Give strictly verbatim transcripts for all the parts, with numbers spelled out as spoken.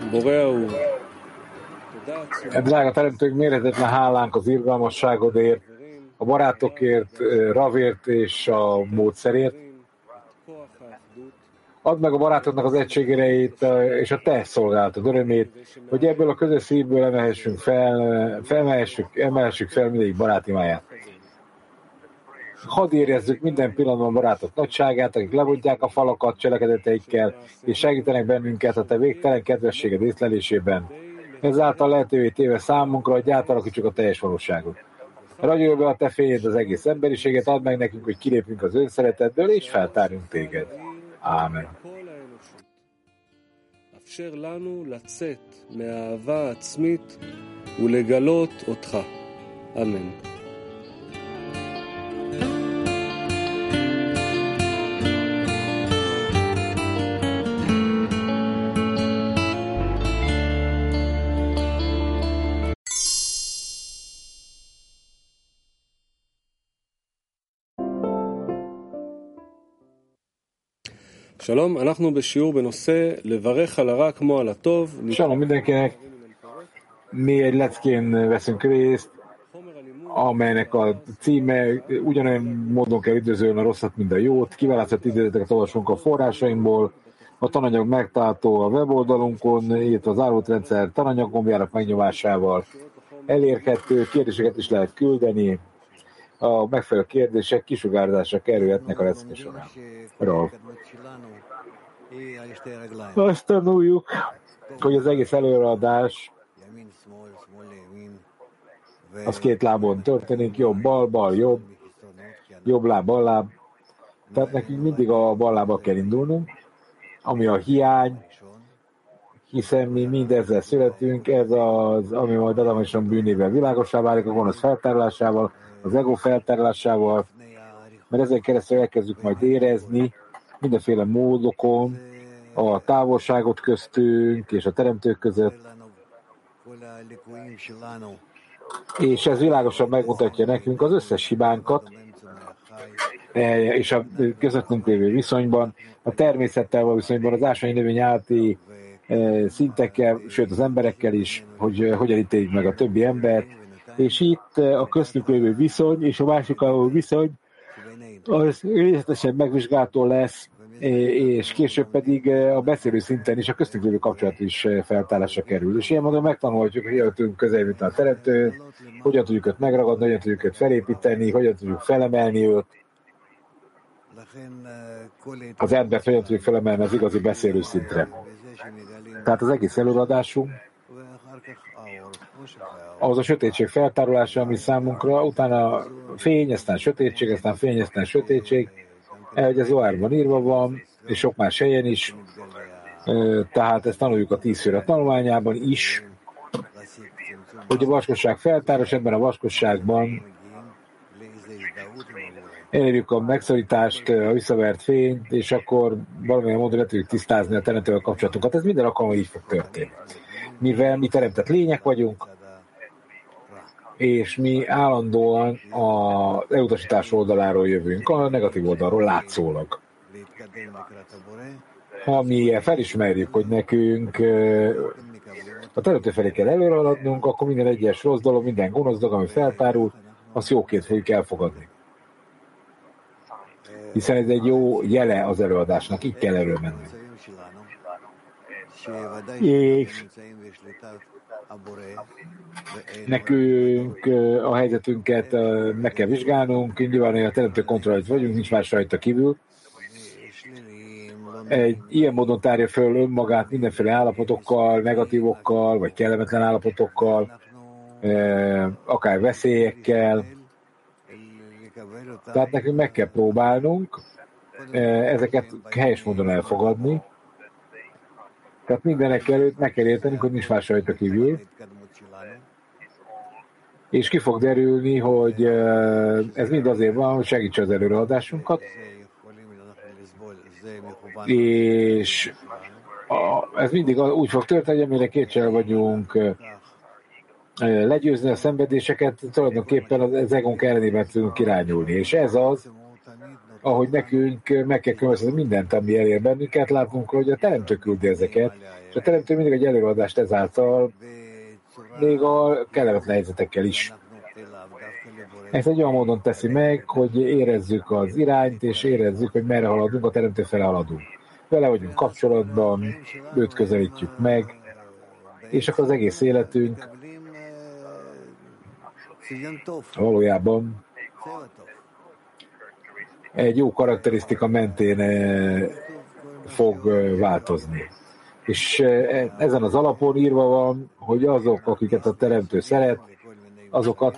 Drága teremtőnk, mérhetetlen hálánk az irgalmasságodért, a barátokért, Ravért és a módszerért. Add meg a barátoknak az egységereit és a te szolgálatod örömét, hogy ebből a közös szívből emelhessünk fel, felmelhessük, emelhessük fel mindegyik barátimáját. Hadd érezzük minden pillanatban barátok nagyságát, akik lebontják a falakat cselekedeteikkel, és segítenek bennünket a te végtelen kedvességed észlelésében. Ezáltal lehetővé téve számunkra, hogy átalakítsuk a teljes valóságot. Ragyolj be a te fényed az egész emberiséget, add meg nekünk, hogy kilépjünk az önszeretetből, és feltárjunk téged. Ámen. Amen. שלום, אנחנו בשיעור בנושא לברך על הרע כמו על הטוב. Shalom mindenkinek! Mi egy leckén veszünk részt, amelynek a címe ugyanolyan módon kell üdvözölni a rosszat, mint a jót. Kiválasztott idézeteket olvasunk a forrásaimból, a tananyag megtalálható a weboldalunkon, illetve az árultrendszer tananyaggombjának megnyomásával elérhető, kérdéseket is lehet küldeni. A megfelelő kérdések kisugárzásra kerülhetnek a lecke során. Rolf. Azt tanuljuk, hogy az egész előadás az két lábon történik, jobb, bal, bal, jobb, jobb láb, bal láb. Tehát nekünk mindig a bal lábbal kell indulnunk, ami a hiány, hiszen mi mindezzel születünk, ez az, ami majd Adam és a bűnével világossá válik, a gonosz feltárlásával, az ego feltárlásával, mert ezen keresztül elkezdjük majd érezni mindenféle módokon a távolságot köztünk és a teremtők között, és ez világosan megmutatja nekünk az összes hibánkat, és a közöttünk lévő viszonyban, a természettel való viszonyban, az ásványi növény állati szintekkel, sőt az emberekkel is, hogy hogyan ítéljük meg a többi embert, és itt a köztünk lévő viszony és a másikkal viszony az részletesen megvizsgálható lesz, és később pedig a beszélő szinten is a köztünk lévő kapcsolat is feltárásra kerül. És ilyen módon megtanulhatjuk, hogy hogyan tudunk közelíteni a teremtőt, hogyan tudjuk őt megragadni, hogyan tudjuk őt felépíteni, hogyan tudjuk felemelni őt, az embert hogyan tudjuk felemelni az igazi beszélő szintre. Tehát az egész előadásunk ahhoz a sötétség feltárolása, ami számunkra, utána fény, aztán sötétség, aztán fény, aztán sötétség, ahogy ez Zohárban írva van, és sok más helyen is, tehát ezt tanuljuk a tíz főre tanulmányában is, hogy a vaskosság feltáros, ebben a vaskosságban elérjük a megszorítást, a visszavert fényt, és akkor valamilyen módon le tudjuk tisztázni a teremtővel kapcsolatunkat. Ez minden alkalommal így fog történni. Mivel mi teremtett lények vagyunk, és mi állandóan az elutasítás oldaláról jövünk, a negatív oldalról látszólag. Ha mi felismerjük, hogy nekünk a teremtő felé kell előre haladnunk, akkor minden egyes rossz dolog, minden gonosz dolog, ami feltárul, azt jóként fogjuk elfogadni. Hiszen ez egy jó jele az előadásnak, így kell erről menni. És nekünk a helyzetünket meg kell vizsgálnunk, nyilván a teremtő kontrollt vagyunk, nincs más rajta kívül. Egy ilyen módon tárja föl önmagát mindenféle állapotokkal, negatívokkal, vagy kellemetlen állapotokkal, akár veszélyekkel. Tehát nekünk meg kell próbálnunk ezeket helyes módon elfogadni. Tehát mindenek előtt meg kell érteni, hogy nincs más rajta kívül. És ki fog derülni, hogy ez mind azért van, hogy segítse az előreadásunkat. És ez mindig úgy fog történni, hogy amire kétszer vagyunk legyőzni a szenvedéseket, tulajdonképpen az egónk ellenében tudunk irányulni. És ez az, ahogy nekünk meg kell különböztetni mindent, ami elér bennünket, látunk, hogy a teremtő küldi ezeket, és a teremtő mindig egy előadást ezáltal, még a kellemetlen helyzetekkel is. Ezt egy olyan módon teszi meg, hogy érezzük az irányt, és érezzük, hogy merre haladunk, a teremtő fele haladunk. Vele vagyunk kapcsolatban, őt közelítjük meg, és akkor az egész életünk valójában egy jó karakterisztika mentén fog változni. És ezen az alapon írva van, hogy azok, akiket a teremtő szeret, azokat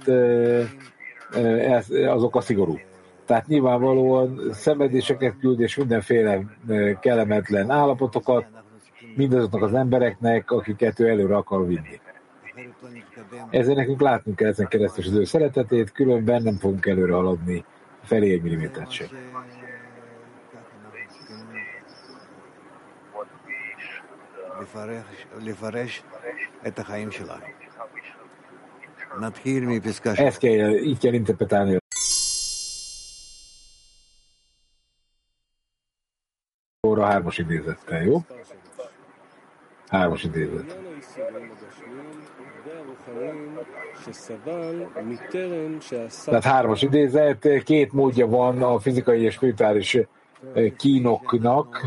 azok a szigorú. Tehát nyilvánvalóan szenvedéseket küld, és mindenféle kellemetlen állapotokat mindazoknak az embereknek, akiket ő előre akar vinni. Ezért nekünk látnunk kell ezen keresztül az ő szeretetét, különben nem fogunk előre haladni felé egy millimétert sem. Ezt kell, így kell interpretálni a hármas idézettel, jó? Hármas idézet. Tehát hármas idézet, két módja van a fizikai és spirituális kínoknak,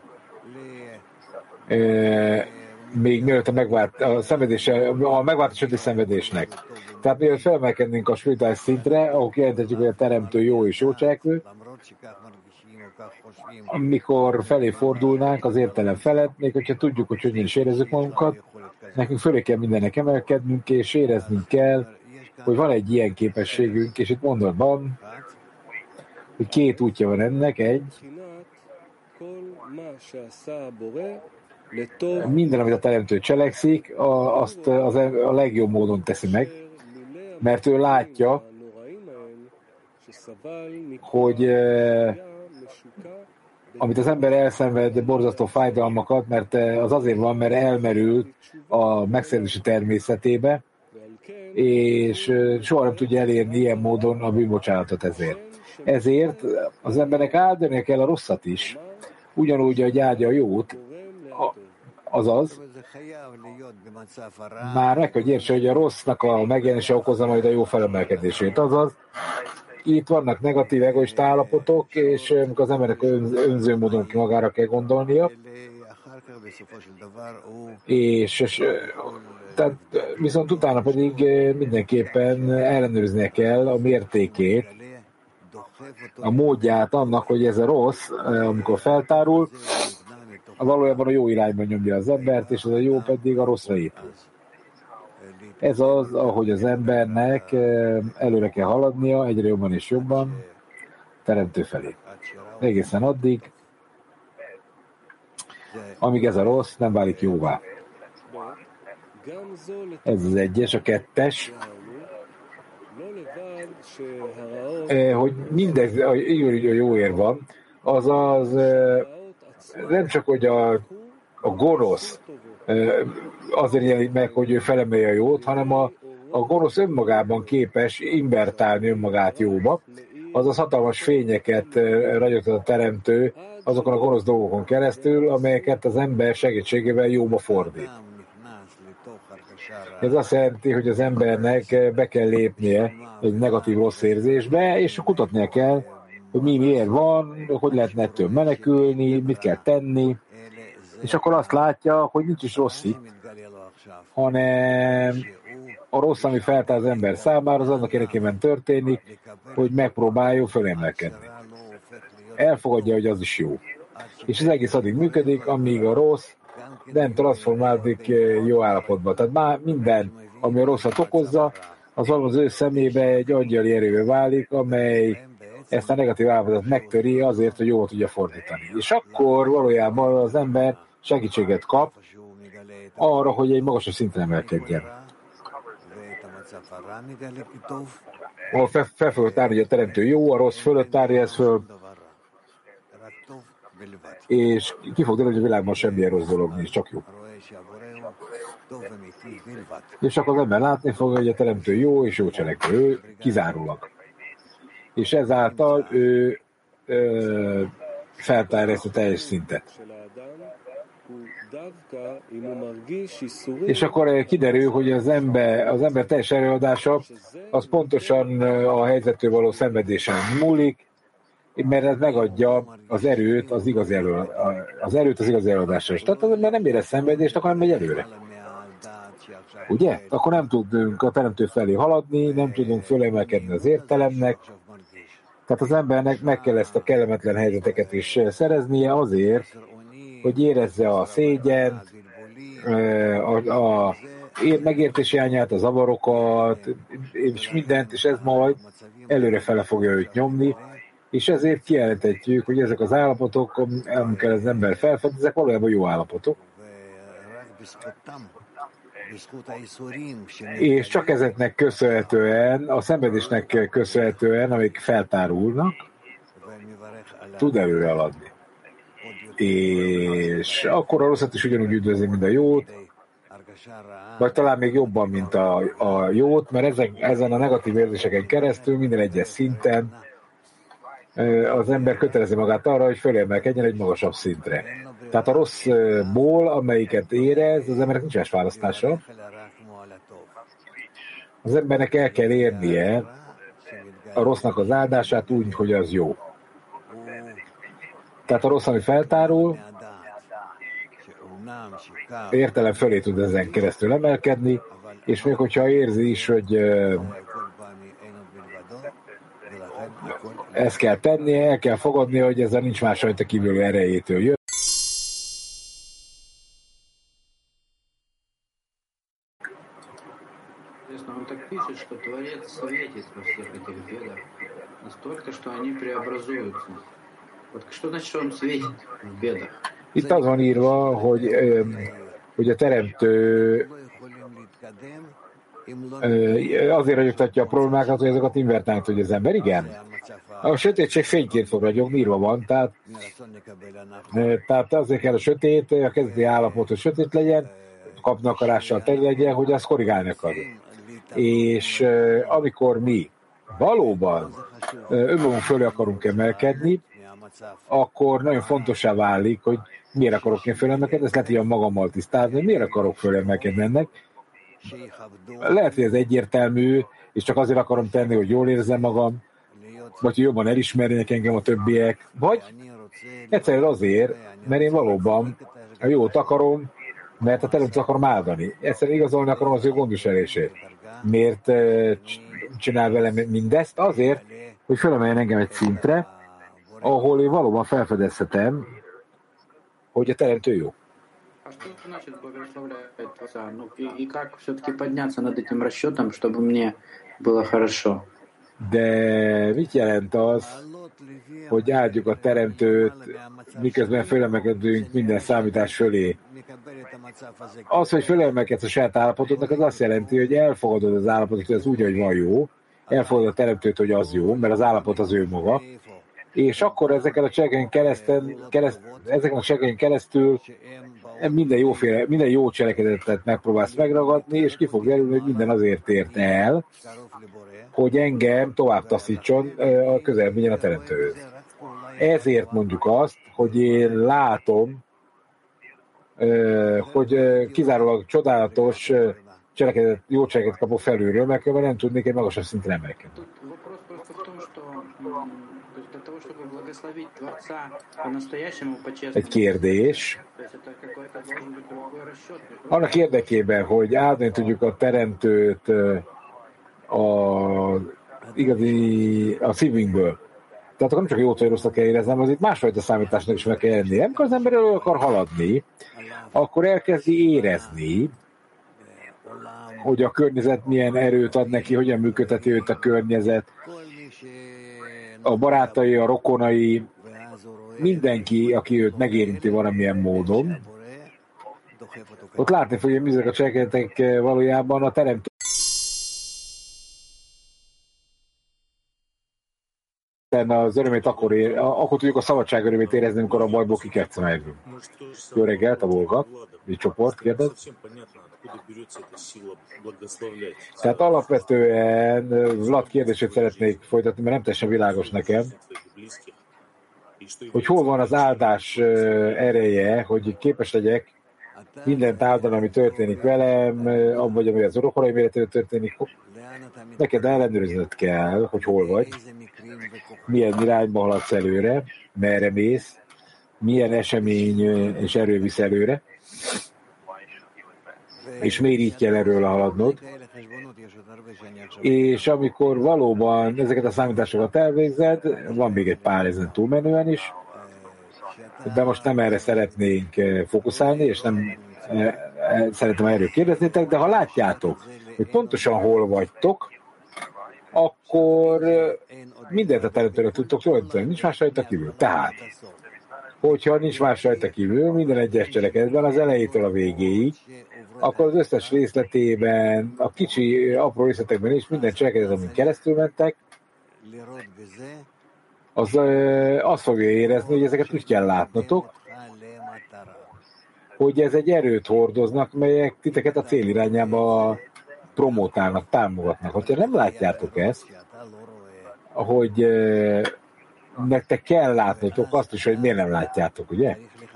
még mielőtt a, megvált, a, szenvedése, a megváltoztatott szenvedésnek. Tehát mielőtt felemelkednénk a spirituális szintre, ahol kijelenthetjük, hogy a teremtő jó és jó cselekvő, amikor felé fordulnánk az értelem felett, még hogyha tudjuk, hogy hogyan is érezzük magunkat, nekünk fölé kell mindennek emelkednünk, és éreznünk kell, hogy van egy ilyen képességünk, és itt mondatban, hogy két útja van ennek, egy, minden, amit a teremtő cselekszik, azt az a legjobb módon teszi meg, mert ő látja, hogy amit az ember elszenved borzasztó fájdalmakat, mert az azért van, mert elmerült a megszerzési természetébe, és soha nem tudja elérni ilyen módon a bűnbocsánatot ezért. Ezért az embernek áldania kell a rosszat is, ugyanúgy, hogy áldja a jót, azaz, már meg kell értse, hogy a rossznak a megjelenése okozza majd a jó felemelkedését, azaz, itt vannak negatív egoista állapotok, és amikor az embernek önző módon ki magára kell gondolnia, és, és tehát, viszont utána pedig mindenképpen ellenőriznie kell a mértékét, a módját annak, hogy ez a rossz, amikor feltárul, valójában a jó irányban nyomja az embert, és az a jó pedig a rosszra épül. Ez az, ahogy az embernek előre kell haladnia, egyre jobban és jobban, teremtő felé. Egészen addig, amíg ez a rossz nem válik jóvá. Ez az egyes, a kettes, hogy mindez, a jó ér van, azaz nem csak, hogy a, a gonosz azért jelenik meg, hogy ő felemelje a jót, hanem a, a gonosz önmagában képes invertálni önmagát jóba, azaz hatalmas fényeket ragyogtat a teremtő azokon a gonosz dolgokon keresztül, amelyeket az ember segítségével jóba fordít. Ez azt jelenti, hogy az embernek be kell lépnie egy negatív rossz érzésbe, és kutatnia kell, hogy mi miért van, hogy lehetne ettől menekülni, mit kell tenni, és akkor azt látja, hogy nincs is rossz itt, hanem a rossz, ami feltár az ember számára, az annak érdekében történik, hogy megpróbáljon fölemelkedni. Elfogadja, hogy az is jó. És az egész addig működik, amíg a rossz nem transformálódik jó állapotba. Tehát már minden, ami a rosszat okozza, az az ő szemébe egy angyali erővé válik, amely ezt a negatív állapotot megtöri azért, hogy jól tudja fordítani. És akkor valójában az ember segítséget kap arra, hogy egy magasabb szinten emelkedjen. Ahol fel, fel fölött állni, hogy a teremtő jó, a rossz fölött állja ezt föl, és ki fog derülni, hogy a világban semmilyen rossz dolog nincs, csak jó. És akkor az ember látni fog, hogy a teremtő jó és jó cselekvő, ő kizárólag. És ezáltal ő ö, feltárja ezt a teljes szintet. És akkor kiderül, hogy az ember, az ember teljes előadása az pontosan a helyzettől való szenvedésen múlik, mert ez megadja az erőt az igazi elő, az erőt az igazi előadásra. Tehát az ember nem érez szenvedést, akkor nem megy előre. Ugye? Akkor nem tudunk a teremtő felé haladni, nem tudunk fölemelkedni az értelemnek. Tehát az embernek meg kell ezt a kellemetlen helyzeteket is szereznie azért, hogy érezze a szégyent, a, a megértési hiányát, a zavarokat, és mindent, és ez majd előrefele fogja őt nyomni, és ezért kijelenthetjük, hogy ezek az állapotok, amikkel az ember felfed, ezek valójában jó állapotok. És csak ezeknek köszönhetően, a szenvedésnek köszönhetően, amik feltárulnak, tud előre haladni. És akkor a rosszat is ugyanúgy üdvözli, mint a jót, vagy talán még jobban, mint a, a jót, mert ezen, ezen a negatív érzéseken keresztül minden egyes szinten az ember kötelezi magát arra, hogy fölemelkedjen egy magasabb szintre. Tehát a rosszból, amelyiket érez, az embernek nincs más választása. Az embernek el kell érnie a rossznak az áldását úgy, hogy az jó. Tehát a rossz, ami feltárul, értelem fölé tud ezen keresztül emelkedni, és még hogyha érzi is, hogy ezt kell tennie, el kell fogadni, hogy ezzel nincs más rajta kívül erejétől jön. Он так пишет, что Творец светит во всех этих бедах настолько, что они преобразуются. Вот что значит, что он светит в бедах? Itt az van írva, hogy, hogy a teremtő azért ragyogtatja a problémákat, hogy azokat invertálni tudja az ember. Igen. A sötétség fényként fog ragyogni, írva van, tehát, tehát azért kell a sötét, a kezdeti állapot, hogy sötét legyen, kapni akarással teli legyen, hogy azt korrigálni akar. És amikor mi valóban önmagunk fölé akarunk emelkedni, akkor nagyon fontossá válik, hogy miért akarok én fölemelkedni, ezt lehet ilyen magammal tisztázni, miért akarok fölemelkedni ennek. Lehet, hogy ez egyértelmű, és csak azért akarom tenni, hogy jól érzem magam, vagy hogy jobban elismerjenek engem a többiek, vagy egyszerűen azért, mert én valóban a jót akarom, mert a teremtőt akarom áldani. Egyszerűen igazolni akarom az ő gondviselését. Miért csinál velem mindezt? Azért, hogy fölemeljen engem egy szintre, ahol én valóban felfedezhetem, hogy a teremtő jó. А что значит благословляет Творца? Ну и, и как все-таки подняться над этим расчетом, чтобы мне было хорошо? De mit jelent az, hogy áldjuk a teremtőt, miközben fölemelkedünk minden számítás fölé? Az, hogy fölemelkedsz a saját állapotodnak, az azt jelenti, hogy elfogadod az állapotot, hogy az úgy, hogy van jó, elfogadod a teremtőt, hogy az jó, mert az állapot az ő maga, és akkor ezeken a cseleken keresztül, kereszt, ezeken a cseleken keresztül minden, jóféle, minden jó cselekedetet megpróbálsz megragadni, és ki fog derülni, hogy minden azért ért el, hogy engem tovább taszítson a közelebb vigyen a teremtőhöz. Ezért mondjuk azt, hogy én látom, hogy kizárólag csodálatos cselekedet, jó cselekedet kapok felülről, mert nem tudnék egy magasabb szintre emelkedni. Egy kérdés. Annak érdekében, hogy áldani tudjuk a teremtőt a igazi a szívünkből. Tehát akkor nem csak jót vagy rosszat kell éreznem, az itt másfajta számításnak is meg kell lenni. Amikor az ember elő akar haladni, akkor elkezdi érezni, hogy a környezet milyen erőt ad neki, hogyan működteti őt a környezet, a barátai, a rokonai, mindenki, aki őt megérinti valamilyen módon, ott látni fogja, hogy ezek a cselekedetek valójában a teremtő az örömét akkor, ér, akkor tudjuk a szabadság örömét érezni, amikor a bajból kikecsmelünk. Jó reggelt, a Volga, egy csoport, kérdez. Tehát alapvetően Vlad kérdését szeretnék folytatni, mert nem teljesen világos nekem. hogy hol van az áldás ereje, hogy képes legyek mindent áldani, ami történik velem, vagy ami az orokorai méretében történik, neked ellenőrizned kell, hogy hol vagy, milyen irányba haladsz előre, merre mész, milyen esemény és erő visz előre, és miért így kell erről haladnod. És amikor valóban ezeket a számításokat elvégzed, van még egy pár ezen túlmenően is, de most nem erre szeretnénk fókuszálni, és nem szeretem erről kérdeznétek, de ha látjátok, hogy pontosan hol vagytok, akkor mindent a területről tudtok tulajdonítani, nincs más rajta kívül. Tehát, hogyha nincs más rajta kívül, minden egyes cselekedetben az elejétől a végéig, akkor az összes részletében, a kicsi, apró részletekben is minden cselekedet, amin keresztül mentek, az azt fogja érezni, hogy ezeket úgy kell látnotok, hogy ez egy erőt hordoznak, melyek titeket a cél irányába promotálnak, támogatnak. Ha nem látjátok ezt, hogy nektek kell látnotok azt is, hogy miért nem látjátok, ugye?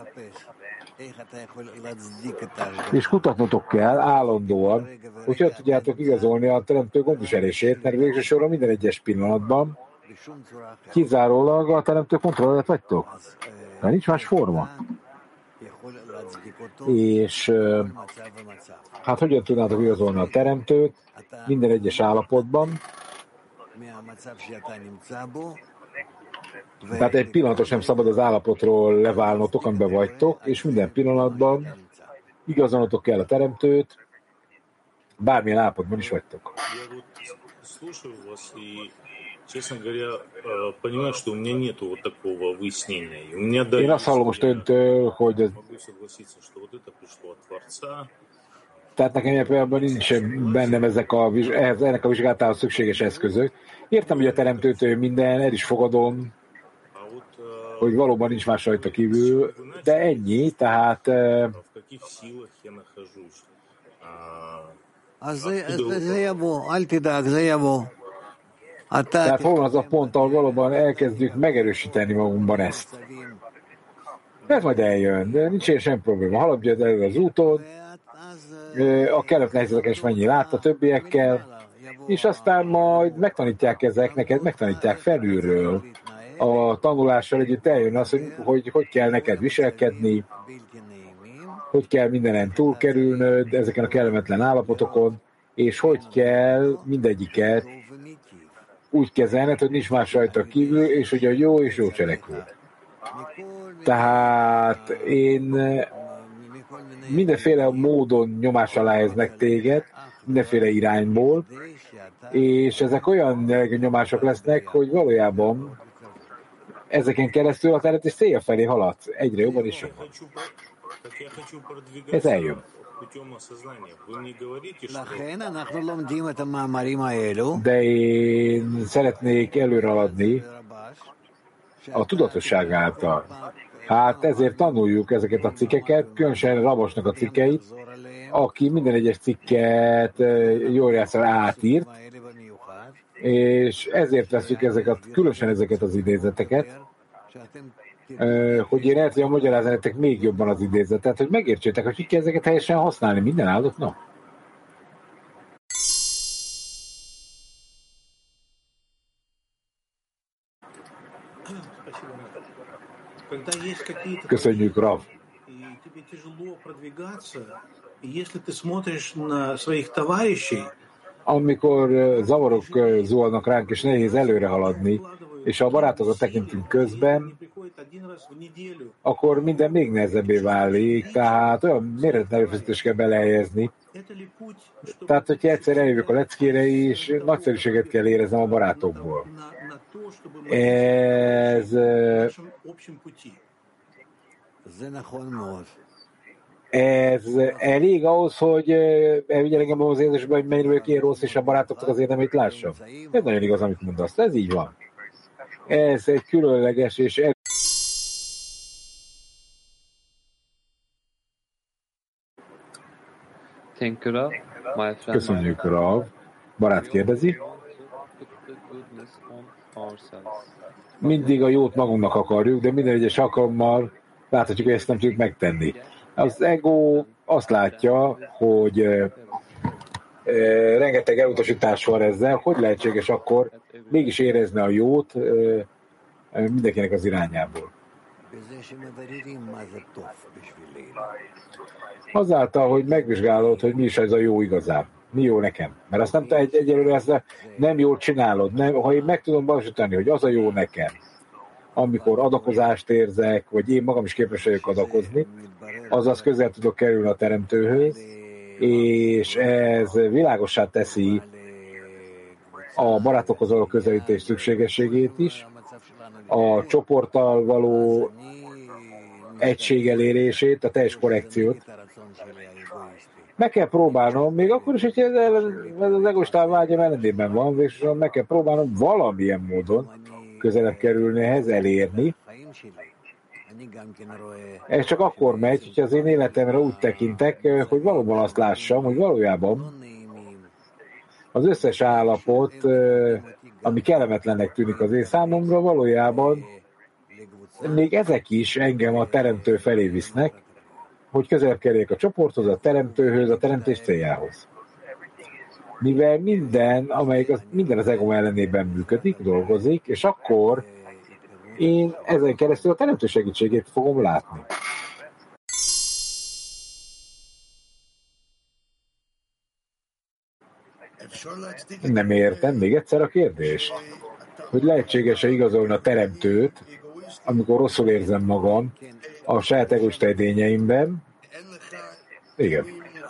És kutatnotok kell állandóan, hogy hogy tudjátok igazolni a teremtő gondviselését, mert végső soron minden egyes pillanatban kizárólag a teremtő kontrollat vagytok. De nincs más forma. És hát hogyan tudnátok igazolni a teremtőt minden egyes állapotban? Tehát egy pillanatos sem szabad az állapotról leválnotok, amiben vagytok, és minden pillanatban igazolnotok kell a teremtőt, bármilyen állapotban is vagytok. Én azt hallom most öntől, hogy ez... Tehát nekem ilyen pillanatban nincs bennem ezek a, ennek a vizsgálatához szükséges eszközök. Értem, hogy a teremtőtől minden, el is fogadom, hogy valóban nincs más rajta kívül, de ennyi, tehát... Tehát hol van az a pont, ahol valóban elkezdjük megerősíteni magunkban ezt. Ez majd eljön, de nincs ilyen sem probléma. Haladj elő az úton, a kellemetlen helyzeteken is mennyi lát a többiekkel, és aztán majd megtanítják ezek, neked megtanítják felülről. A tanulással együtt eljön az, hogy, hogy hogy kell neked viselkedni, hogy kell mindenen túlkerülnöd ezeken a kellemetlen állapotokon, és hogy kell mindegyiket úgy kezelned, hogy nincs más rajta kívül, és hogy a jó és jó cselekvő. Tehát én mindenféle módon nyomás alá helyeznek téged, mindenféle irányból, és ezek olyan nyomások lesznek, hogy valójában ezeken keresztül a terület és célja felé haladsz egyre jobban és jobban. Ez eljön. De én szeretnék előrehaladni a tudatosság által. Hát ezért tanuljuk ezeket a cikkeket, különösen Rabosnak a cikkeit, aki minden egyes cikket jól játszal átírt, és ezért veszük ezeket, különösen ezeket az idézeteket, hogy én el tudjam magyarázni nektek még jobban az idézetet, hogy megértsétek, hogy ki kell ezeket helyesen használni minden áldott nap. Köszönjük, Rav. Amikor zavarok zuhannak ránk, és nehéz előre haladni, és ha a barátokat tekintünk közben, akkor minden még nehezebbé válik, tehát olyan méretlen erőfeszítést kell belehelyezni. Tehát, hogyha egyszer eljövök a leckére is, nagyszerűséget kell éreznem a barátokból. Ez... Ez elég ahhoz, hogy elvigyen engem az érzésbe, hogy mennyire vagyok ilyen rossz, és a barátoknak az érdemét lássam. Ez nagyon igaz, amit mondasz. Ez így van. Ez egy különleges és el... Köszönjük, Rav. Barát kérdezi. mindig a jót magunknak akarjuk, de minden egyes alkalommal láthatjuk, hogy ezt nem tudjuk megtenni. Az ego azt látja, hogy e, e, rengeteg elutasítás van ezzel, hogy lehetséges akkor mégis érezni a jót e, mindenkinek az irányából. Azáltal, hogy megvizsgálod, hogy mi is ez a jó igazán. Mi jó nekem. Mert azt nem egy, egyelőre ezt nem jól csinálod. Nem, ha én meg tudom valósítani, hogy az a jó nekem, amikor adakozást érzek, vagy én magam is képes vagyok adakozni, azaz közel tudok kerülni a teremtőhöz, és ez világossá teszi a barátokhoz való közelítés szükségességét is, a csoporttal való egység elérését, a teljes korrekciót. Meg kell próbálnom, még akkor is, hogy ez, ez az egoistán vágyam ellenében van, és meg kell próbálnom valamilyen módon közelebb kerülni ehhez, elérni. Ez csak akkor megy, hogyha az én életemre úgy tekintek, hogy valóban azt lássam, hogy valójában az összes állapot, ami kellemetlennek tűnik az én számomra, valójában még ezek is engem a teremtő felé visznek, hogy közelebb kerüljek a csoporthoz, a teremtőhöz, a teremtés céljához. Mivel minden, amelyik az, minden az ego ellenében működik, dolgozik, és akkor én ezen keresztül a teremtő segítségét fogom látni. Nem értem, még egyszer a kérdés, hogy lehetséges-e igazolni a teremtőt, amikor rosszul érzem magam a saját egoista edényeimben. Igen.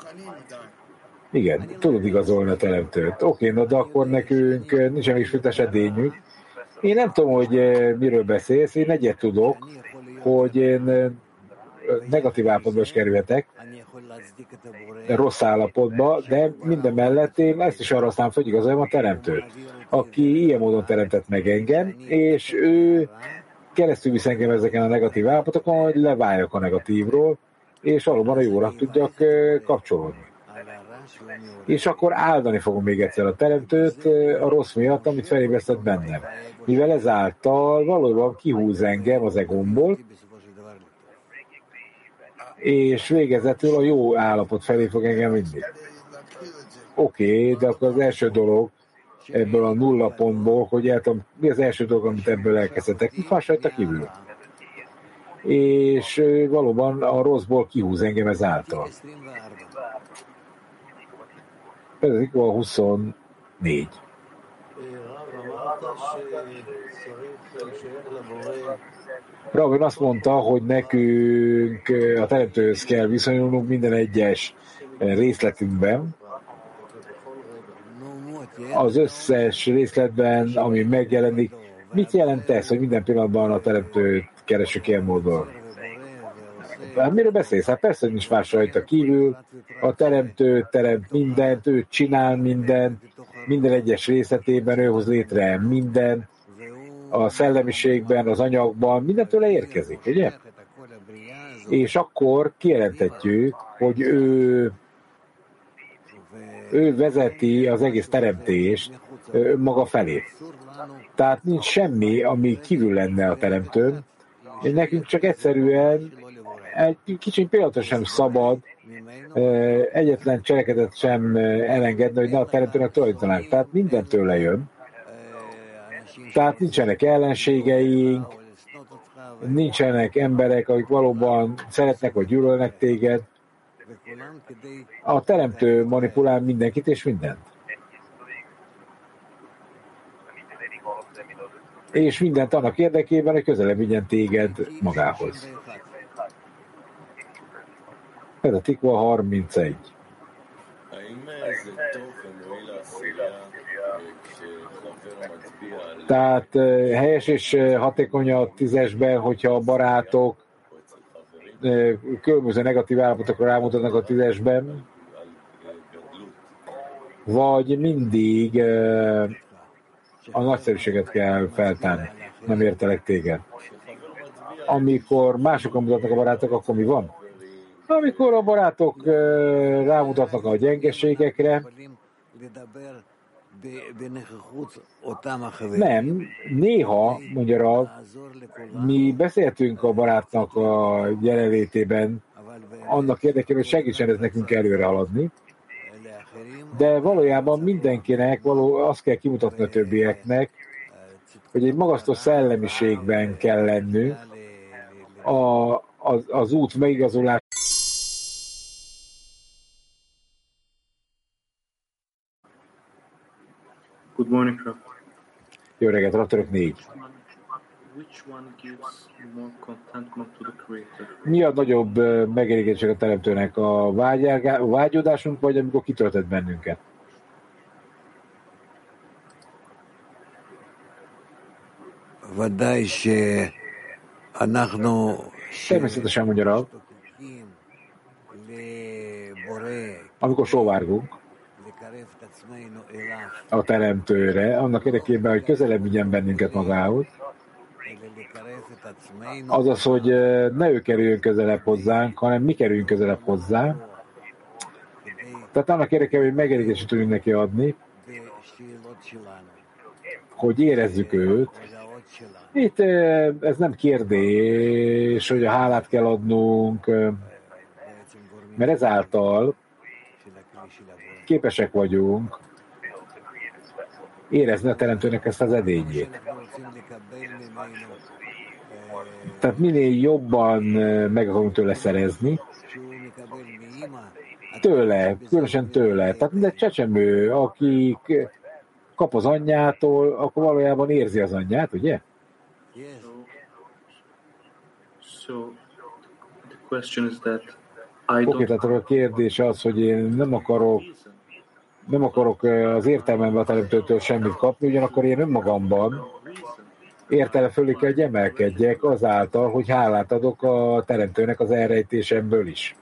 Igen, tudod igazolni a teremtőt. Oké, na de akkor nekünk nincsen is füttes edényünk. Én nem tudom, hogy miről beszélsz, én egyet tudok, hogy én negatív állapotba is kerülhetek, rossz állapotba, de minden mellett én ezt is arra aztán hogy igazolom a teremtőt, aki ilyen módon teremtett meg engem, és ő keresztül visz engem ezeken a negatív állapotokon, hogy leváljak a negatívról, és valóban a jóra tudjak kapcsolódni. És akkor áldani fogom még egyszer a teremtőt a rossz miatt, amit felébresztett bennem. Mivel ezáltal valóban kihúz engem az egómból, és végezetül a jó állapot felé fog engem vinni. Oké, okay, de akkor az első dolog ebből a nulla pontból, hogy el tudom, mi az első dolog, amit ebből elkezdhetek, mi fásajta kívül. És valóban a rosszból kihúz engem ezáltal. Ez a huszonnégy. Rabin azt mondta, hogy nekünk a teremtőhöz kell viszonyulnunk minden egyes részletünkben. Az összes részletben, ami megjelenik, mit jelent ez, hogy minden pillanatban a teremtőt keresünk ilyen módon? Hát miről beszélsz? Hát persze, hogy nincs más rajta kívül. A teremtő teremt mindent, ő csinál mindent, minden egyes részletében ő hoz létre minden, a szellemiségben, az anyagban, mindentől érkezik, ugye? És akkor kijelenthetjük, hogy ő, ő vezeti az egész teremtést maga felé. Tehát nincs semmi, ami kívül lenne a teremtőn, és nekünk csak egyszerűen egy kicsit pillanatot sem szabad egyetlen cselekedet sem elengedni, hogy ne a teremtőnek tulajdonítanánk. Tehát minden tőle jön. Tehát nincsenek ellenségeink, nincsenek emberek, akik valóban szeretnek vagy gyűlölnek téged. A teremtő manipulál mindenkit és mindent. És mindent annak érdekében, hogy közelebb vigyen téged magához. Ez a Tikva harmincegy. Tehát helyes és hatékony a tízesben, hogyha a barátok különböző negatív állapotokra rámutatnak a tízesben, vagy mindig a nagyszerűséget kell feltárni. Nem értelek téged. Amikor másokon mutatnak a barátok, akkor mi van? Amikor a barátok rámutatnak a gyengeségekre, Nem, néha, mondja Rav, mi beszéltünk a barátnak a jelenlétében annak érdekében, hogy segítsen ez nekünk előre haladni, de valójában mindenkinek való, azt kell kimutatni a többieknek, hogy egy magasztó szellemiségben kell lennünk, a, az, az út megigazolás. Good morning, Rav. Jó reggelt, Raptorok négy. Which one gives more contentment to the Creator? Mi a nagyobb megelégedtség a teremtőnek? A vágyódásunk, vagy amikor kitöltött bennünket? Természetesen, mondja Rav, amikor sóvárgunk a teremtőre, annak érdekében, hogy közelebb vigyen bennünket magához, azaz, hogy ne ő kerüljön közelebb hozzánk, hanem mi kerüljünk közelebb hozzá. Tehát annak érdekében, hogy megelégedést tudjunk neki adni, hogy érezzük őt. Itt ez nem kérdés, hogy a hálát kell adnunk, mert ezáltal képesek vagyunk érezni a teremtőnek ezt az edényét. Tehát minél jobban meg akarunk tőle szerezni, tőle, különösen tőle. Tehát minden csecsemő, aki kap az anyjától, akkor valójában érzi az anyját, ugye? So, the question is that Oké, I don't... tehát a kérdés az, hogy én nem akarok, nem akarok az értelmemben a teremtőtől semmit kapni, ugyanakkor én önmagamban értelem fölé kell, hogy emelkedjek azáltal, hogy hálát adok a teremtőnek az elrejtésemből is.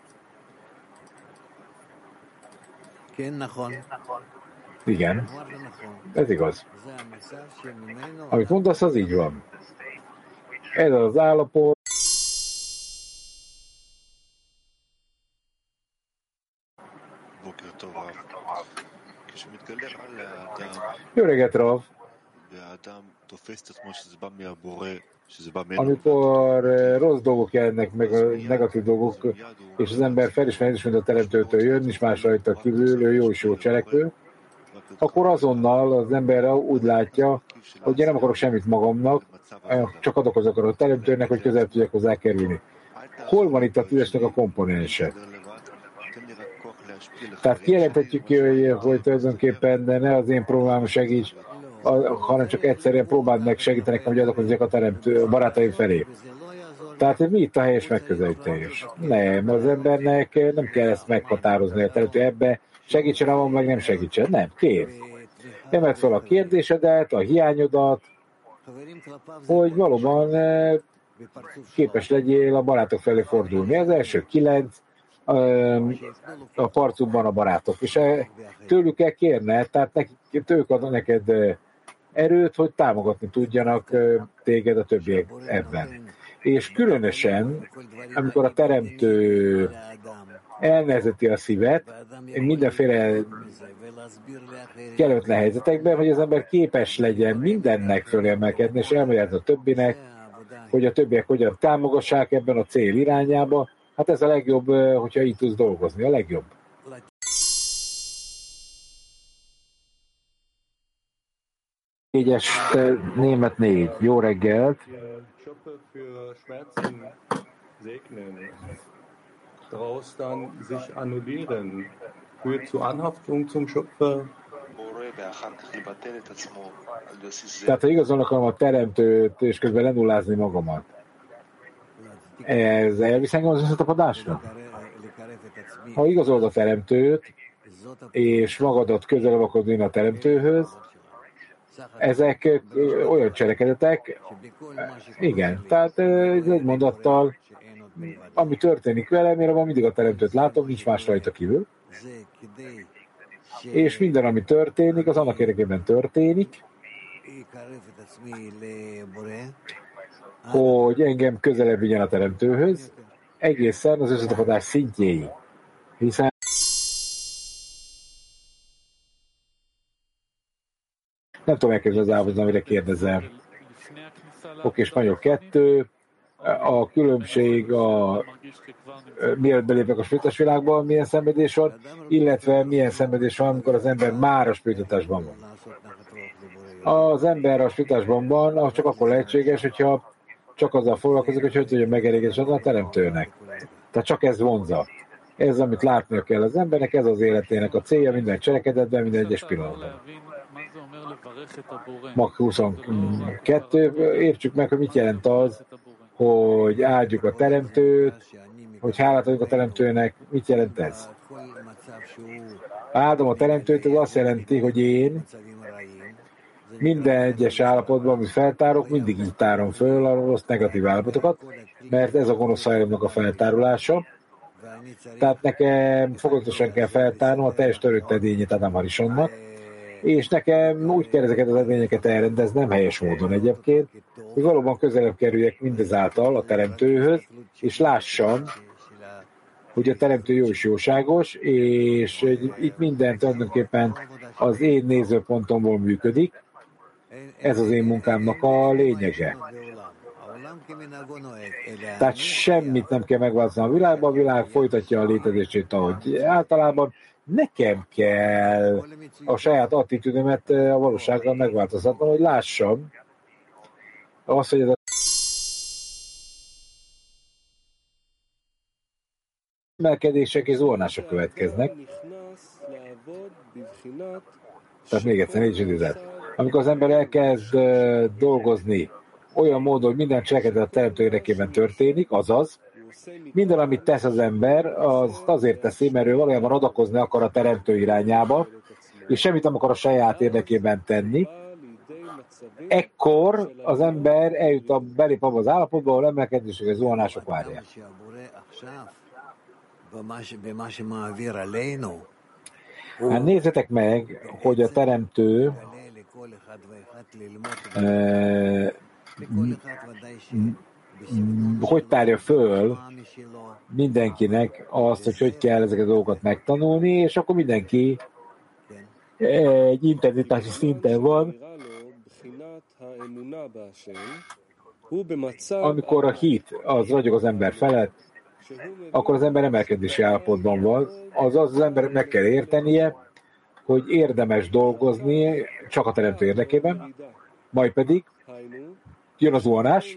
Igen, ez igaz. Amit mondasz, az így van. Ez az állapot. Jó reggelt, Rav! Amikor rossz dolgok jelennek meg, a negatív dolgok, és az ember felismeri, mint a teremtőtől jön, és más rajta kívül, ő jó és jó cselekvő, akkor azonnal az ember úgy látja, hogy én nem akarok semmit magamnak, csak adok az akarok a teremtőnek, hogy közel tudjak hozzá kerülni. Hol van itt a tízesnek a komponense? Tehát kijelenthetjük ki, hogy, hogy tulajdonképpen ne az én problémám segíts, hanem csak egyszerűen próbáld meg segíteni, hogy adakozzak a teremtő a barátaim felé. Tehát mi itt a helyes megközelítés? Nem, az embernek nem kell ezt meghatározni, a teremtő ebbe segítsen, ahol meg nem segítsen. Nem, kész. Emeld fel a kérdésedet, a hiányodat, hogy valóban képes legyél a barátok felé fordulni. Az első kilenc a parcukban a barátok, és tőlük kell kérne, tehát nekik, ők adnak neked erőt, hogy támogatni tudjanak téged a többiek ebben. És különösen, amikor a teremtő elnehezíti a szívet, mindenféle kellemetlen helyzetekben, hogy az ember képes legyen mindennek fölemelkedni, és elmagyarázni a többinek, hogy a többiek hogyan támogassák ebben a cél irányába. Hát ez a legjobb, hogyha így tudsz dolgozni, a legjobb. Négyes, német négy. Jó reggelt! Daraus dann sich annullieren, führt zu Anhaftung zum Schöpfer. Tehát, ha igazán akarom a teremtőt, és közben lenullázni magamat, ez elvisz engem az összetapadásra? Ha igazolod a teremtőt, és magadat közelebb akarod vinni a teremtőhöz, ezek olyan cselekedetek, igen, tehát ez egy mondattal, ami történik velem, én abban mindig a teremtőt látom, nincs más rajta kívül, és minden, ami történik, az annak érdekében történik, hogy engem közelebb vigyen a teremtőhöz, egészen az összetapadás szintjéig, hiszen Nem tudom elkezdeni az állapot, amire kérdezem. Oké, spanyol kettő. A különbség a mielőtt belépek a spiritus világban, milyen szenvedés van, illetve milyen szenvedés van, amikor az ember már a spiritutásban van. Az ember a spiritásban van, az csak akkor lehetséges, hogyha csak azzal foglalkozik, hogy hogy tudja megelégedni a teremtőnek. Tehát csak ez vonza. Ez, amit látnia kell az embernek, ez az életének a célja minden cselekedetben, minden egyes pillanatban. Mag huszonkettő. Értsük meg, hogy mit jelent az, hogy áldjuk a teremtőt, hogy hálát adjuk a teremtőnek, mit jelent ez? Áldom a teremtőt, ez azt jelenti, hogy én minden egyes állapotban, amit feltárok, mindig így tárom föl a rossz negatív állapotokat, mert ez a gonosz hajlamnak a feltárulása. Tehát nekem fokozatosan kell feltárnom a teljes törött edényét Adam Harishonnak, és nekem úgy kell ezeket az edényeket elrendeznem helyes módon egyébként, hogy valóban közelebb kerüljek mindezáltal a teremtőhöz, és lássam, hogy a teremtő jó és jóságos, és itt minden tulajdonképpen az én nézőpontomból működik. Ez az én munkámnak a lényege. Tehát semmit nem kell megváltozni a világban, a világ folytatja a létezését, ahogy általában. Nekem kell a saját attitűdömet a valósággal megváltoztatnom, hogy lássam azt, hogy ez a emelkedések és zuhanások következnek. Tehát még egyszer, négy idézet. Amikor az ember elkezd dolgozni olyan módon, hogy minden cselekedet a teremtő érdekében történik, azaz, minden, amit tesz az ember, az azért teszi, mert ő valójában adakozni akar a teremtő irányába, és semmit nem akar a saját érdekében tenni. Ekkor az ember eljut a belép abba az állapotba, ahol emelkedések és zuhanások várják. Hát nézzetek meg, hogy a teremtő e, hogy tárja föl mindenkinek azt, hogy hogy kell ezeket a dolgokat megtanulni, és akkor mindenki egy internetási szinten van. Amikor a hit az ragyog az ember felett, akkor az ember emelkedési állapotban van. Azaz az ember meg kell értenie, hogy érdemes dolgozni csak a teremtő érdekében, majd pedig jön az zuhanás,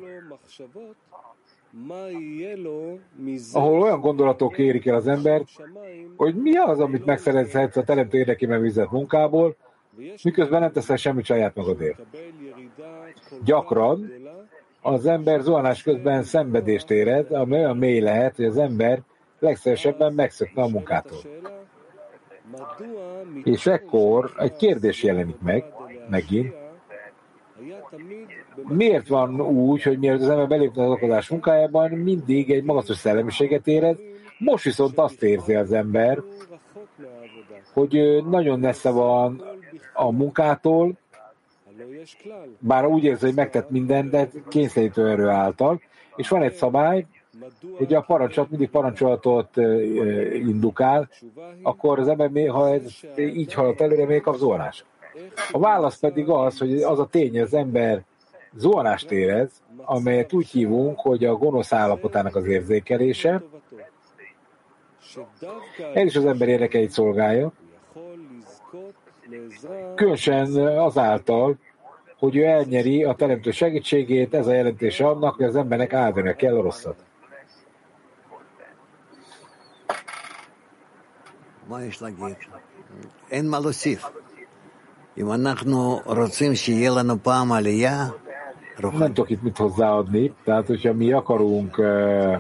ahol olyan gondolatok érik el az embert, hogy mi az, amit megszerezhetsz a teremtő érdekében vizet munkából, miközben nem teszel semmit saját magadért. Gyakran az ember zuhanás közben szenvedést érez, ami olyan mély lehet, hogy az ember legszeresebben megszökne a munkától. És ekkor egy kérdés jelenik meg, megint, miért van úgy, hogy mielőtt az ember belépne az okozás munkájában, mindig egy magasabb szellemiséget érez, most viszont azt érzi az ember, hogy nagyon messze van a munkától, bár úgy érzi, hogy megtett mindent, de kényszerítő erő által, és van egy szabály, hogy a parancsolat mindig parancsolatot indukál, akkor az ember, ha ez így halad előre, még kap zuhanás. A válasz pedig az, hogy az a tény, hogy az ember zuhanást érez, amelyet úgy hívunk, hogy a gonosz állapotának az érzékelése, ez is az ember érdekeit szolgálja, különösen azáltal, hogy ő elnyeri a teremtő segítségét, ez a jelentése annak, hogy az embernek áldania kell a rosszat. אין מה להוסיף. אם אנחנו רוצים שיהיה לנו פעם עלייה, nem tudok itt mit hozzáadni, tehát hogyha mi akarunk uh,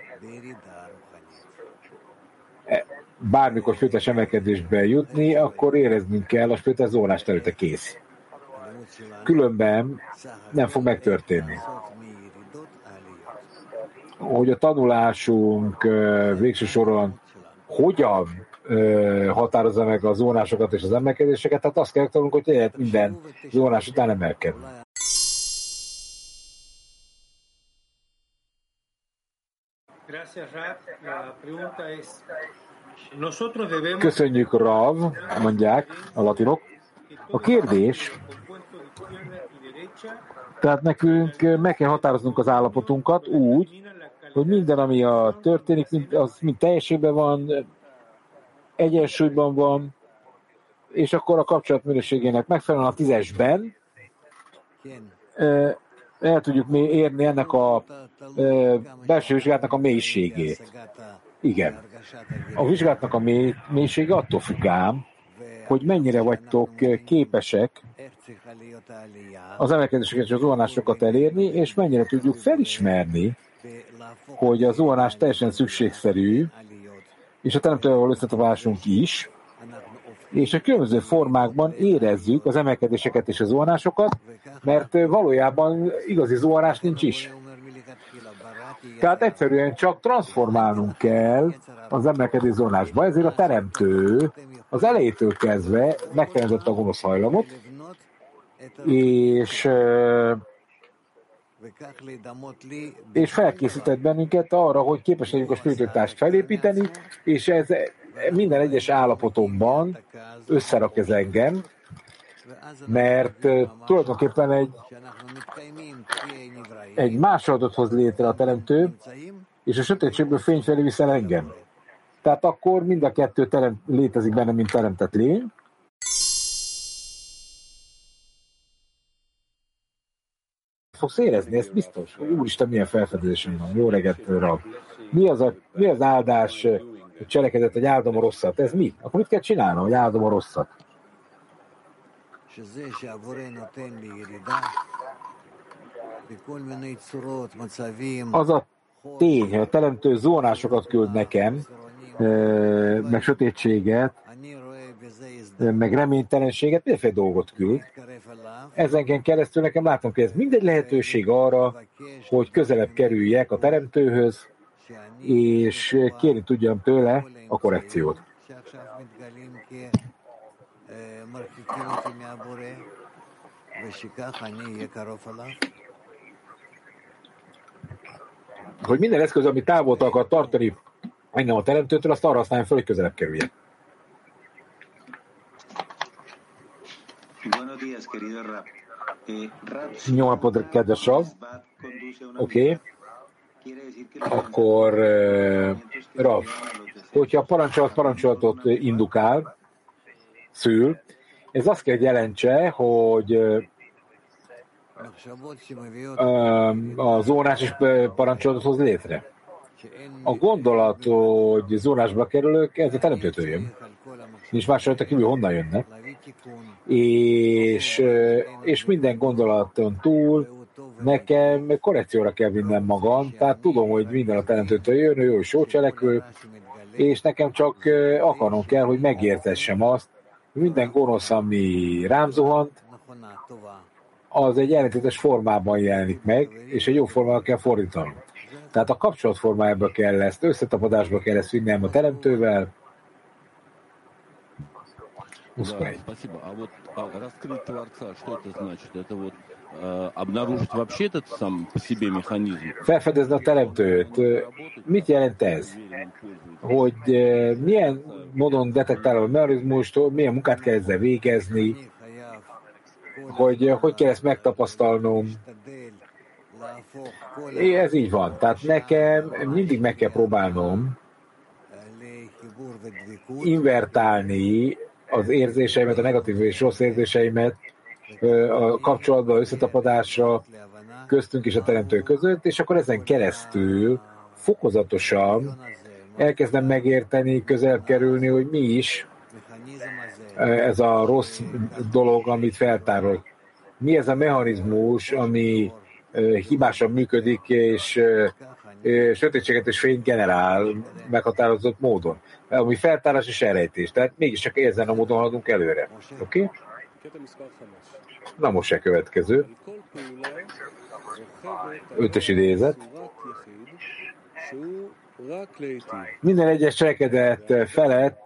bármikor spirituális emelkedésbe jutni, akkor éreznünk kell, a spirituális zuhanás területe kész. Különben nem fog megtörténni. Hogy a tanulásunk uh, végső soron hogyan uh, határozza meg a zuhanásokat és az emelkedéseket, tehát azt kell tanulnunk, hogy lehet minden zuhanás után emelkedni. Köszönjük, Rav, mondják a latinok. A kérdés, Tehát nekünk meg kell határoznunk az állapotunkat úgy, hogy minden, ami a történik, az mind teljességben van, egyensúlyban van, és akkor a kapcsolat minőségének megfelelően a tízesben el tudjuk érni ennek a belső vizsgálatnak a mélységét. Igen. A vizsgálatnak a mély, mélysége attól függ ám, hogy mennyire vagytok képesek az emelkedéseket és az zuhanásokat elérni, és mennyire tudjuk felismerni, hogy a zuhanás teljesen szükségszerű, és a teremtővel való összetapásunk is, és a különböző formákban érezzük az emelkedéseket és a zuhanásokat, mert valójában igazi zuhanás nincs is. Tehát egyszerűen csak transformálnunk kell az emelkedés zuhanásba, ezért a teremtő az elejétől kezdve megteremtette a gonosz hajlamot, és, és felkészített bennünket arra, hogy képes legyünk a spiritualitást felépíteni, és ez minden egyes állapotomban összerak ez engem, mert tulajdonképpen egy, egy másolatot hoz létre a teremtő, és a sötétségből fény felé viszel engem. Tehát akkor mind a kettő terem, létezik benne, mint teremtett lény. Fogsz érezni, ez biztos. Úristen, milyen felfedezésem van. Jó reggelt, Rab. Mi az, a, mi az áldás, hogy cselekedett, hogy áldom a rosszat? Ez mi? Akkor mit kell csinálnom, hogy áldom a rosszat? Az a tény, hogy a teremtő zuhanásokat küld nekem, meg sötétséget, meg reménytelenséget, mindenféle dolgot küld. Ezenken keresztül nekem látom, hogy ez mindegy lehetőség arra, hogy közelebb kerüljek a teremtőhöz, és kérni tudjam tőle a korrekciót. Hogy minden eszköz, ami távol akar tartani engem a teremtőtől, azt arra használjam fel, hogy közelebb kerüljek. Jó napot, kedves Rav. Oké. Okay. Akkor uh, Rav, hogyha a parancsolat parancsolatot indukál, szül, ez azt kell, hogy jelentse, hogy uh, a zónás is parancsolatot hoz létre. A gondolat, hogy zónásba kerülök, ez a teremtőtől jön. Nincs más rajta kívül, honnan jönne. És, és minden gondolaton túl nekem korrekcióra kell vinnem magam, tehát tudom, hogy minden a teremtőtől jön, ő jó és jó cselekvő, és nekem csak akarnom kell, hogy megértessem azt, hogy minden gonosz, ami rám zuhant, az egy ellentétes formában jelenik meg, és egy jó formában kell fordítanom. Tehát a kapcsolat formájába kell ezt, összetapadásba kell ezt vinnem a teremtővel. Да, спасибо. А вот а, раскрыть Творца, что это значит? Это вот а, обнаружить вообще этот сам по себе механизм? Felfedezni a teremtőt. Mit jelent ez? Hogy milyen módon detektálom a mechanizmust, milyen munkát kell ezzel végezni, hogy hogy kell ezt megtapasztalnom. É, ez így van. Tehát nekem mindig meg kell próbálnom invertálni az érzéseimet, a negatív és rossz érzéseimet a kapcsolatban, összetapadásra köztünk és a teremtő között, és akkor ezen keresztül fokozatosan elkezdem megérteni, közel kerülni, hogy mi is ez a rossz dolog, amit feltárol. Mi ez a mechanizmus, ami hibásan működik, és sötétséget és fényt generál meghatározott módon. Ami feltárás és elrejtés. Tehát mégiscsak ezen a módon haladunk előre. Oké? Okay? Na most se következő. Ötös idézet. Minden egyes cselekedet felett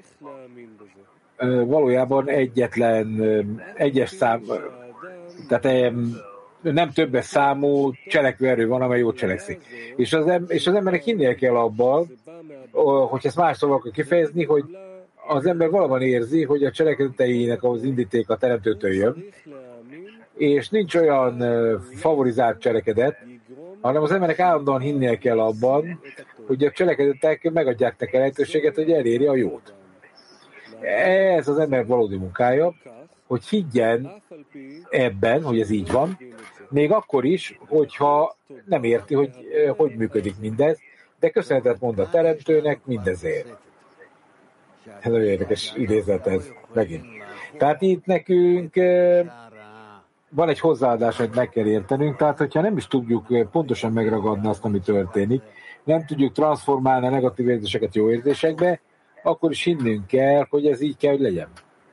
valójában egyetlen egyes szám, tehát nem többes számú cselekvő erő van, amely jól cselekszik. És az, em- és az embernek hinnie kell abban, hogy ezt más szóval kell kifejezni, hogy az ember valóban érzi, hogy a cselekedeteinek az indíték a teremtőtől jön, és nincs olyan favorizált cselekedet, hanem az emberek állandóan hinnie kell abban, hogy a cselekedetek megadják neki lehetőséget, hogy eléri a jót. Ez az ember valódi munkája, hogy higgyen ebben, hogy ez így van, még akkor is, hogyha nem érti, hogy hogy működik mindez, de köszönetet mond a teremtőnek mindezért. Ez olyan érdekes idézet ez, megint. Tehát itt nekünk van egy hozzáadás, hogy meg kell értenünk, tehát hogyha nem is tudjuk pontosan megragadni azt, ami történik, nem tudjuk transformálni a negatív érzéseket jó érzésekbe, akkor is hinnünk kell, hogy ez így kell, hogy legyen.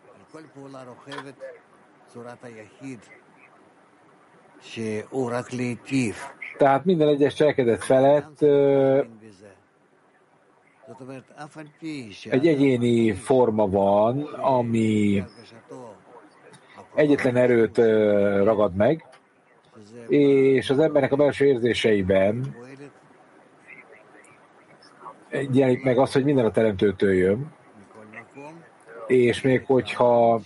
Tehát minden egyes cselekedet felett egy egyéni forma van, ami egyetlen erőt ragad meg, és az embernek a belső érzéseiben jelenik meg az, hogy minden a teremtőtől jön, és még hogyha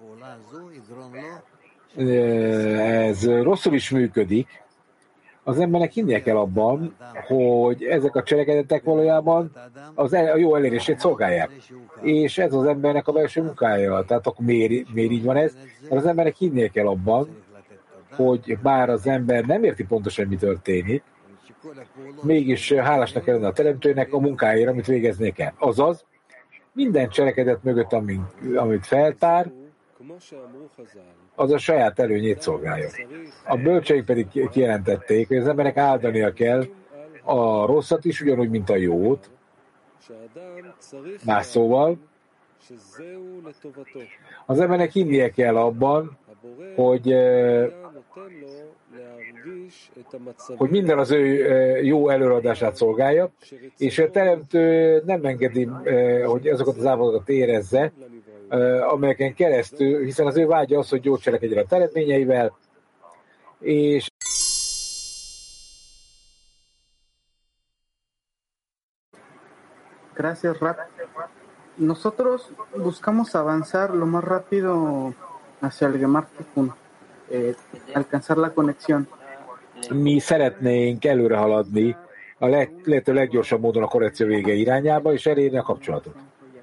ez rosszul is működik, az embernek hinnie kell abban, hogy ezek a cselekedetek valójában az a jó elérését szolgálják. És ez az embernek a belső munkája. Tehát akkor miért, miért így van ez? Mert az embernek hinnie kell abban, hogy bár az ember nem érti pontosan, mi történik, mégis hálásnak kell lenni a teremtőnek a munkáért, amit végeznie kell. Azaz, minden cselekedet mögött, amit, amit feltár, az a saját előnyét szolgálja. A bölcseik pedig kijelentették, hogy az emberek áldania kell a rosszat is, ugyanúgy, mint a jót. Más szóval, az embernek hinnie kell abban, hogy, hogy minden az ő jó előadását szolgálja, és a teremtő nem engedi, hogy azokat az állapotokat érezze, amelyeken keresztül, hiszen az ő vágya az, hogy jót cselekedjen a teremtményeivel, és Gracias, Rap. Nosotros buscamos avanzar lo más rápido hacia el Gemar Tikkun, eh, alcanzar la conexión. Mi szeretnénk előre haladni a leg, lehető leggyorsabb módon a korrekció vége irányába, és elérni a kapcsolatot.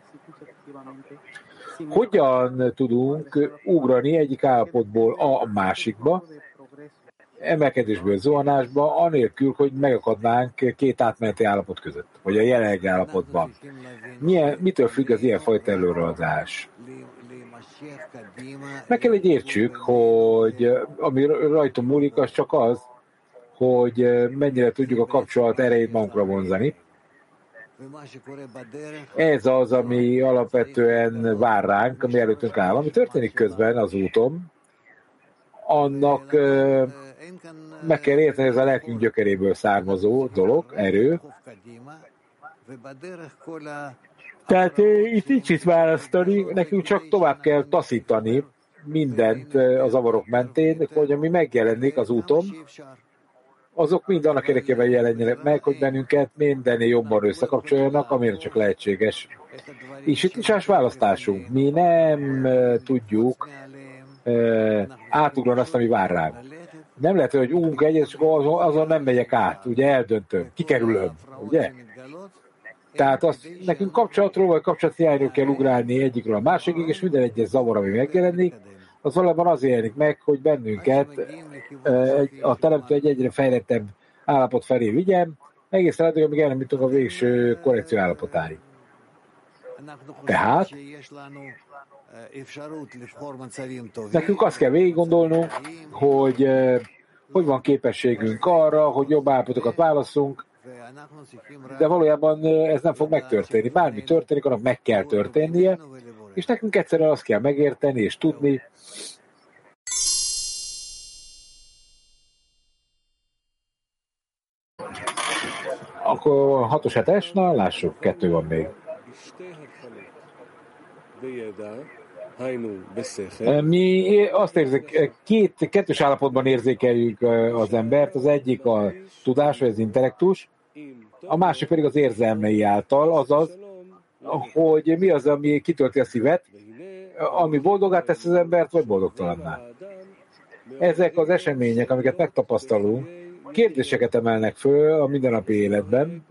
Hogyan tudunk ugrani egyik állapotból a másikba, emelkedésből zuhanásba, anélkül, hogy megakadnánk két átmeneti állapot között, vagy a jelenlegi állapotban? Milyen, mitől függ az ilyenfajta előreadás? Meg kell, hogy értsük, hogy ami rajtunk múlik, az csak az, hogy mennyire tudjuk a kapcsolat erejét magunkra vonzani. Ez az, ami alapvetően vár ránk, ami előttünk áll. Ami történik közben az úton, annak meg kell érteni, ez a lelkünk gyökeréből származó dolog, erő. Tehát itt nincs itt választani, nekünk csak tovább kell taszítani mindent a zavarok mentén, hogy ami megjelenik az úton, azok mind annak érdekében jelenjenek meg, hogy bennünket mindennél jobban összekapcsoljanak, amire csak lehetséges. És itt nincs más választásunk. Mi nem tudjuk uh, átugrani azt, ami vár ránk. Nem lehet, hogy ugunk egyet, és azon, azon nem megyek át, ugye eldöntöm, kikerülöm, ugye? Tehát azt nekünk kapcsolatról vagy kapcsolathiányról kell ugrálni egyikről a másikig, és minden egyes zavar, ami megjelenik, az valóban az jelenik meg, hogy bennünket a teremtő egy egyre fejlettebb állapot felé vigyen, egészen addig, amíg el nem jutunk a végső korrekció állapotáig. Tehát nekünk azt kell végig gondolnunk, hogy hogy van képességünk arra, hogy jobb állapotokat válasszunk, de valójában ez nem fog megtörténni. Bármi történik, annak meg kell történnie, és nekünk egyszerűen azt kell megérteni és tudni, akkor hatos hetes, na lássuk, kettő van még. Mi azt érzek, két, kettős állapotban érzékeljük az embert, az egyik a tudás, vagy az intellektus, a másik pedig az érzelmei által, azaz, hogy mi az, ami kitölti a szívet, ami boldogát tesz az embert, vagy boldogtalanná. ezek az események, amiket megtapasztalunk, kérdéseket emelnek föl a mindennapi életben,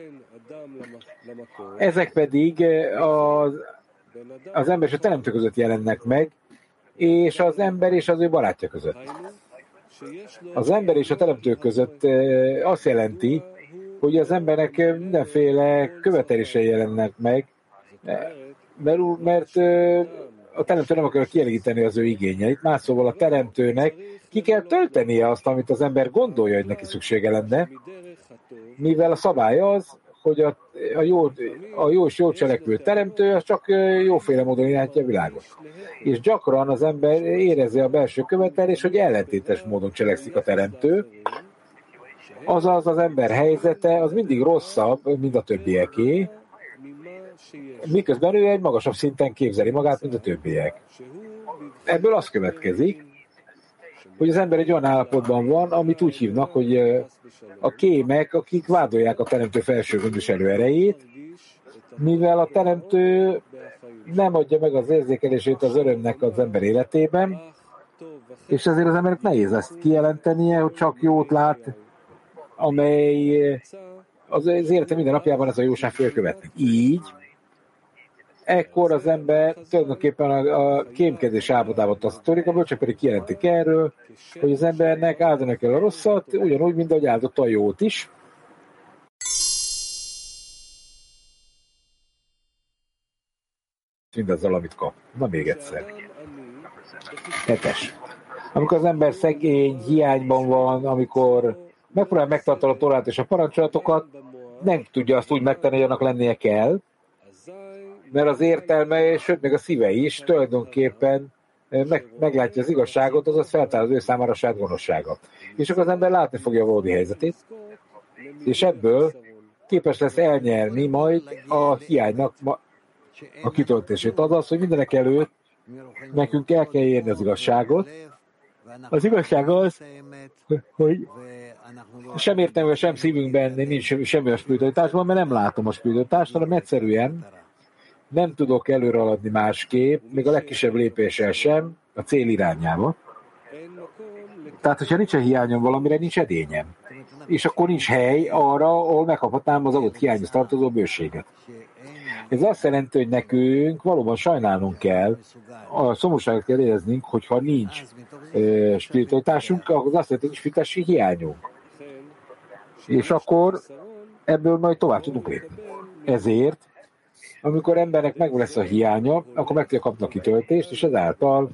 ezek pedig az, az ember és a teremtő között jelennek meg, és az ember és az ő barátja között. Az ember és a teremtő között azt jelenti, hogy az embernek mindenféle követelései jelennek meg, mert, mert a teremtő nem akar kielégíteni az ő igényeit, más szóval a teremtőnek ki kell töltenie azt, amit az ember gondolja, hogy neki szüksége lenne, mivel a szabály az, hogy a, a, jó, a jó és jó cselekvő teremtő az csak jóféle módon irányítja a világot. És gyakran az ember érezi a belső követelés, hogy ellentétes módon cselekszik a teremtő, azaz az ember helyzete az mindig rosszabb, mint a többieké, miközben ő egy magasabb szinten képzeli magát, mint a többiek. Ebből az következik, hogy az ember egy olyan állapotban van, amit úgy hívnak, hogy a kémek, akik vádolják a teremtő felső gondviselő erejét, mivel a teremtő nem adja meg az érzékelését az örömnek az ember életében, és ezért az embernek nehéz ezt kijelentenie, hogy csak jót lát, amely az élete minden napjában ez a jóság fogja követni. Így, ekkor az ember tulajdonképpen a, a kémkedés állapotában tasztolik, a bölcsek pedig kijelentik erről, hogy az embernek áldani kell a rosszat, ugyanúgy, mint ahogy áldotta a jót is. Mindazzal, amit kap. Na még egyszer. Hetes. Amikor az ember szegény, hiányban van, amikor megpróbál megtartani a Tórát és a parancsolatokat, nem tudja azt úgy megtenni, hogy annak lennie kell, mert az értelme, és sőt, még a szíve is tulajdonképpen meg, meglátja az igazságot, azaz feltár az ő számára a saját gonoszsága. És akkor az ember látni fogja a valódi helyzetét, és ebből képes lesz elnyerni majd a hiánynak a kitöltését. Azaz, hogy mindenek előtt nekünk el kell érni az igazságot. Az igazság az, hogy sem értelme, sem szívünkben nincs semmi a spiritualitásban, mert nem látom a spiritualitást, hanem egyszerűen nem tudok előre haladni másképp, még a legkisebb lépéssel sem, a cél irányába. Tehát, hogyha nincs a hiányom valamire, nincs edényem. És akkor nincs hely arra, ahol megkaphatnám az adott hiányhoz tartozó bőséget. Ez azt jelenti, hogy nekünk valóban sajnálnunk kell, a szomorúságot kell éreznünk, hogyha nincs e, spiritualitásunk, akkor az azt jelenti, hogy nincs spirituális hiányunk. És akkor ebből majd tovább tudunk lépni. Ezért, amikor embernek meg lesz a hiánya, akkor meg tudja kapni a kitöltést, és ezáltal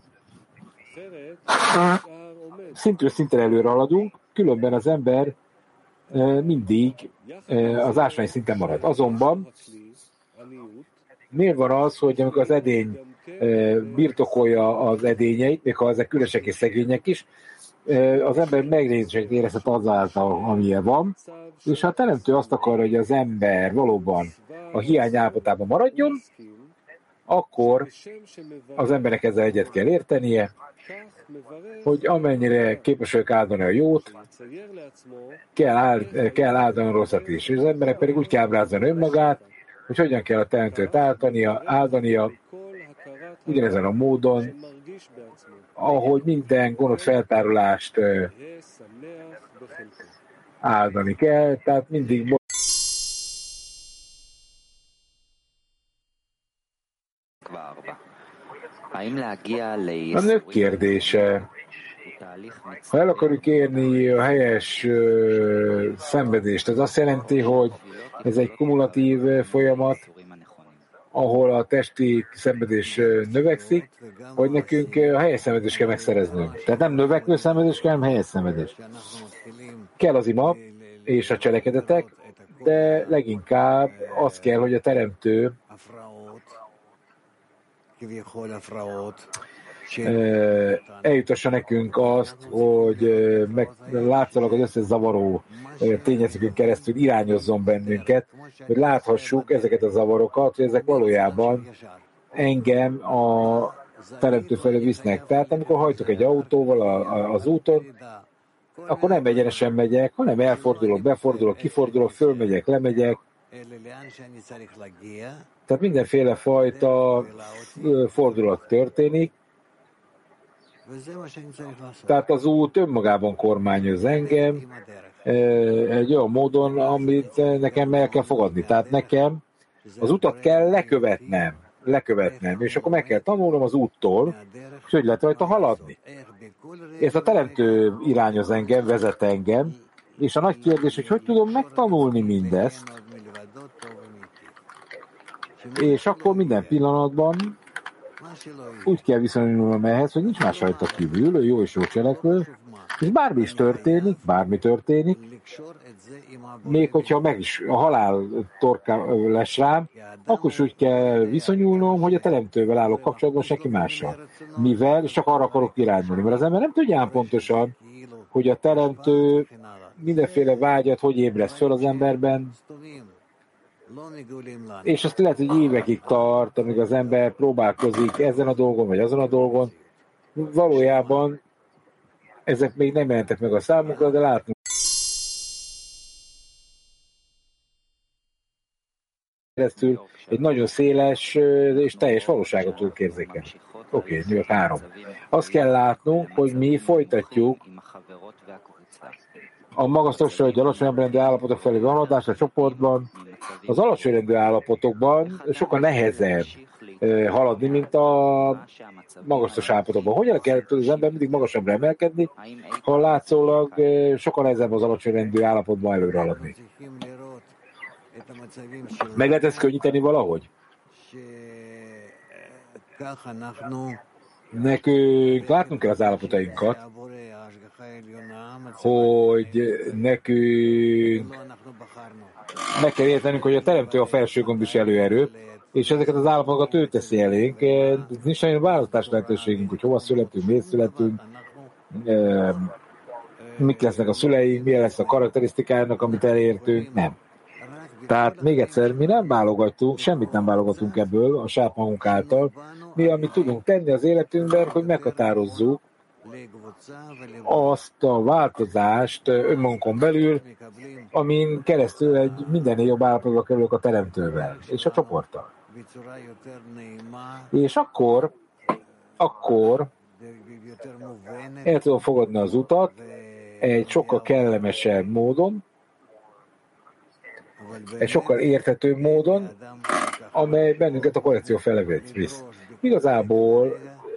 szintről szinten előre haladunk, különben az ember mindig az ásvány szinten marad. Azonban miért van az, hogy amikor az edény birtokolja az edényeit, még ha ezek különösek és szegények is, az ember megnézést érezhet azáltal, amilyen van, és ha a teremtő azt akar, hogy az ember valóban a hiány állapotában maradjon, akkor az embernek ezzel egyet kell értenie, hogy amennyire képes vagyok áldani a jót, kell, áld, kell áldani a rosszat is. És az emberek pedig úgy kell ábrázolni önmagát, hogy hogyan kell a teremtőt áldania, áldania ugyanezen a módon, ahogy minden gonosz feltárolást áldani kell, tehát mindig a nők kérdése. Ha el akarjuk érni a helyes uh, szenvedést, ez azt jelenti, hogy ez egy kumulatív folyamat, ahol a testi szenvedés növekszik, hogy nekünk a helyes szenvedést kell megszereznünk. Tehát nem növekvő szenvedés kell, hanem helyes szenvedés. Kell az ima és a cselekedetek, de leginkább az kell, hogy a teremtő eljutassa nekünk azt, hogy meg, látszólag az összes zavaró tényezőkön keresztül irányozzon bennünket, hogy láthassuk ezeket a zavarokat, hogy ezek valójában engem a teremtő felé visznek. Tehát amikor hajtok egy autóval a, a, az úton, akkor nem egyenesen megyek, hanem elfordulok, befordulok, kifordulok, fölmegyek, lemegyek. Tehát mindenféle fajta fordulat történik, Tehát az út önmagában kormányoz engem egy olyan módon, amit nekem el kell fogadni. Tehát nekem az utat kell lekövetnem, lekövetnem, és akkor meg kell tanulnom az úttól, és hogy lehet rajta haladni. És a teremtő irányoz engem, vezet engem, és a nagy kérdés, hogy hogy tudom megtanulni mindezt, és akkor minden pillanatban úgy kell viszonyulnom ehhez, hogy nincs más rajta kívül, ő jó és jó cselekvő, és bármi is történik, bármi történik, még hogyha meg is a halál torka lesz rám, akkor is úgy kell viszonyulnom, hogy a teremtővel állok kapcsolatban, senki mással. Mivel, és csak arra akarok irányulni, mert az ember nem tudja pontosan, hogy a teremtő mindenféle vágyat hogy ébreszt föl az emberben, és azt lehet, hogy évekig tart, amíg az ember próbálkozik ezen a dolgon, vagy azon a dolgon. Valójában ezek még nem jelentek meg a számunkra, de látnunk keresztül egy nagyon széles és teljes valóságot tudunk érzékelni. Oké, okay, nyilván három. Azt kell látnunk, hogy mi folytatjuk a magasztosra, hogy alacsonyabb rendű állapotok felé haladás a csoportban. Az alacsony rendű állapotokban sokkal nehezebb haladni, mint a magasztos állapotokban. Hogyan kell az ember mindig magasabbra emelkedni, ha látszólag sokkal nehezebb az alacsony rendű állapotban előre haladni? Meg lehet ezt könnyíteni valahogy? Nekünk látnunk kell az állapotainkat, hogy nekünk meg kell értenünk, hogy a teremtő a felső gondviselő erő, és ezeket az állapotokat ő teszi elénk. Nincs nagyon választás lehetőségünk, hogy hova születünk, miért születünk, mik lesznek a szüleink, milyen lesz a karakterisztikájának, amit elértünk, nem. Tehát még egyszer, mi nem válogatunk, semmit nem válogatunk ebből a saját magunk által. Mi, amit tudunk tenni az életünkben, hogy meghatározzuk azt a változást önmagunkon belül, amin keresztül egy mindennél jobb állapotba kerülök a teremtővel és a csoporttal. És akkor, akkor el tudom fogadni az utat egy sokkal kellemesebb módon, egy sokkal érthetőbb módon, amely bennünket a korrekció fele visz. Igazából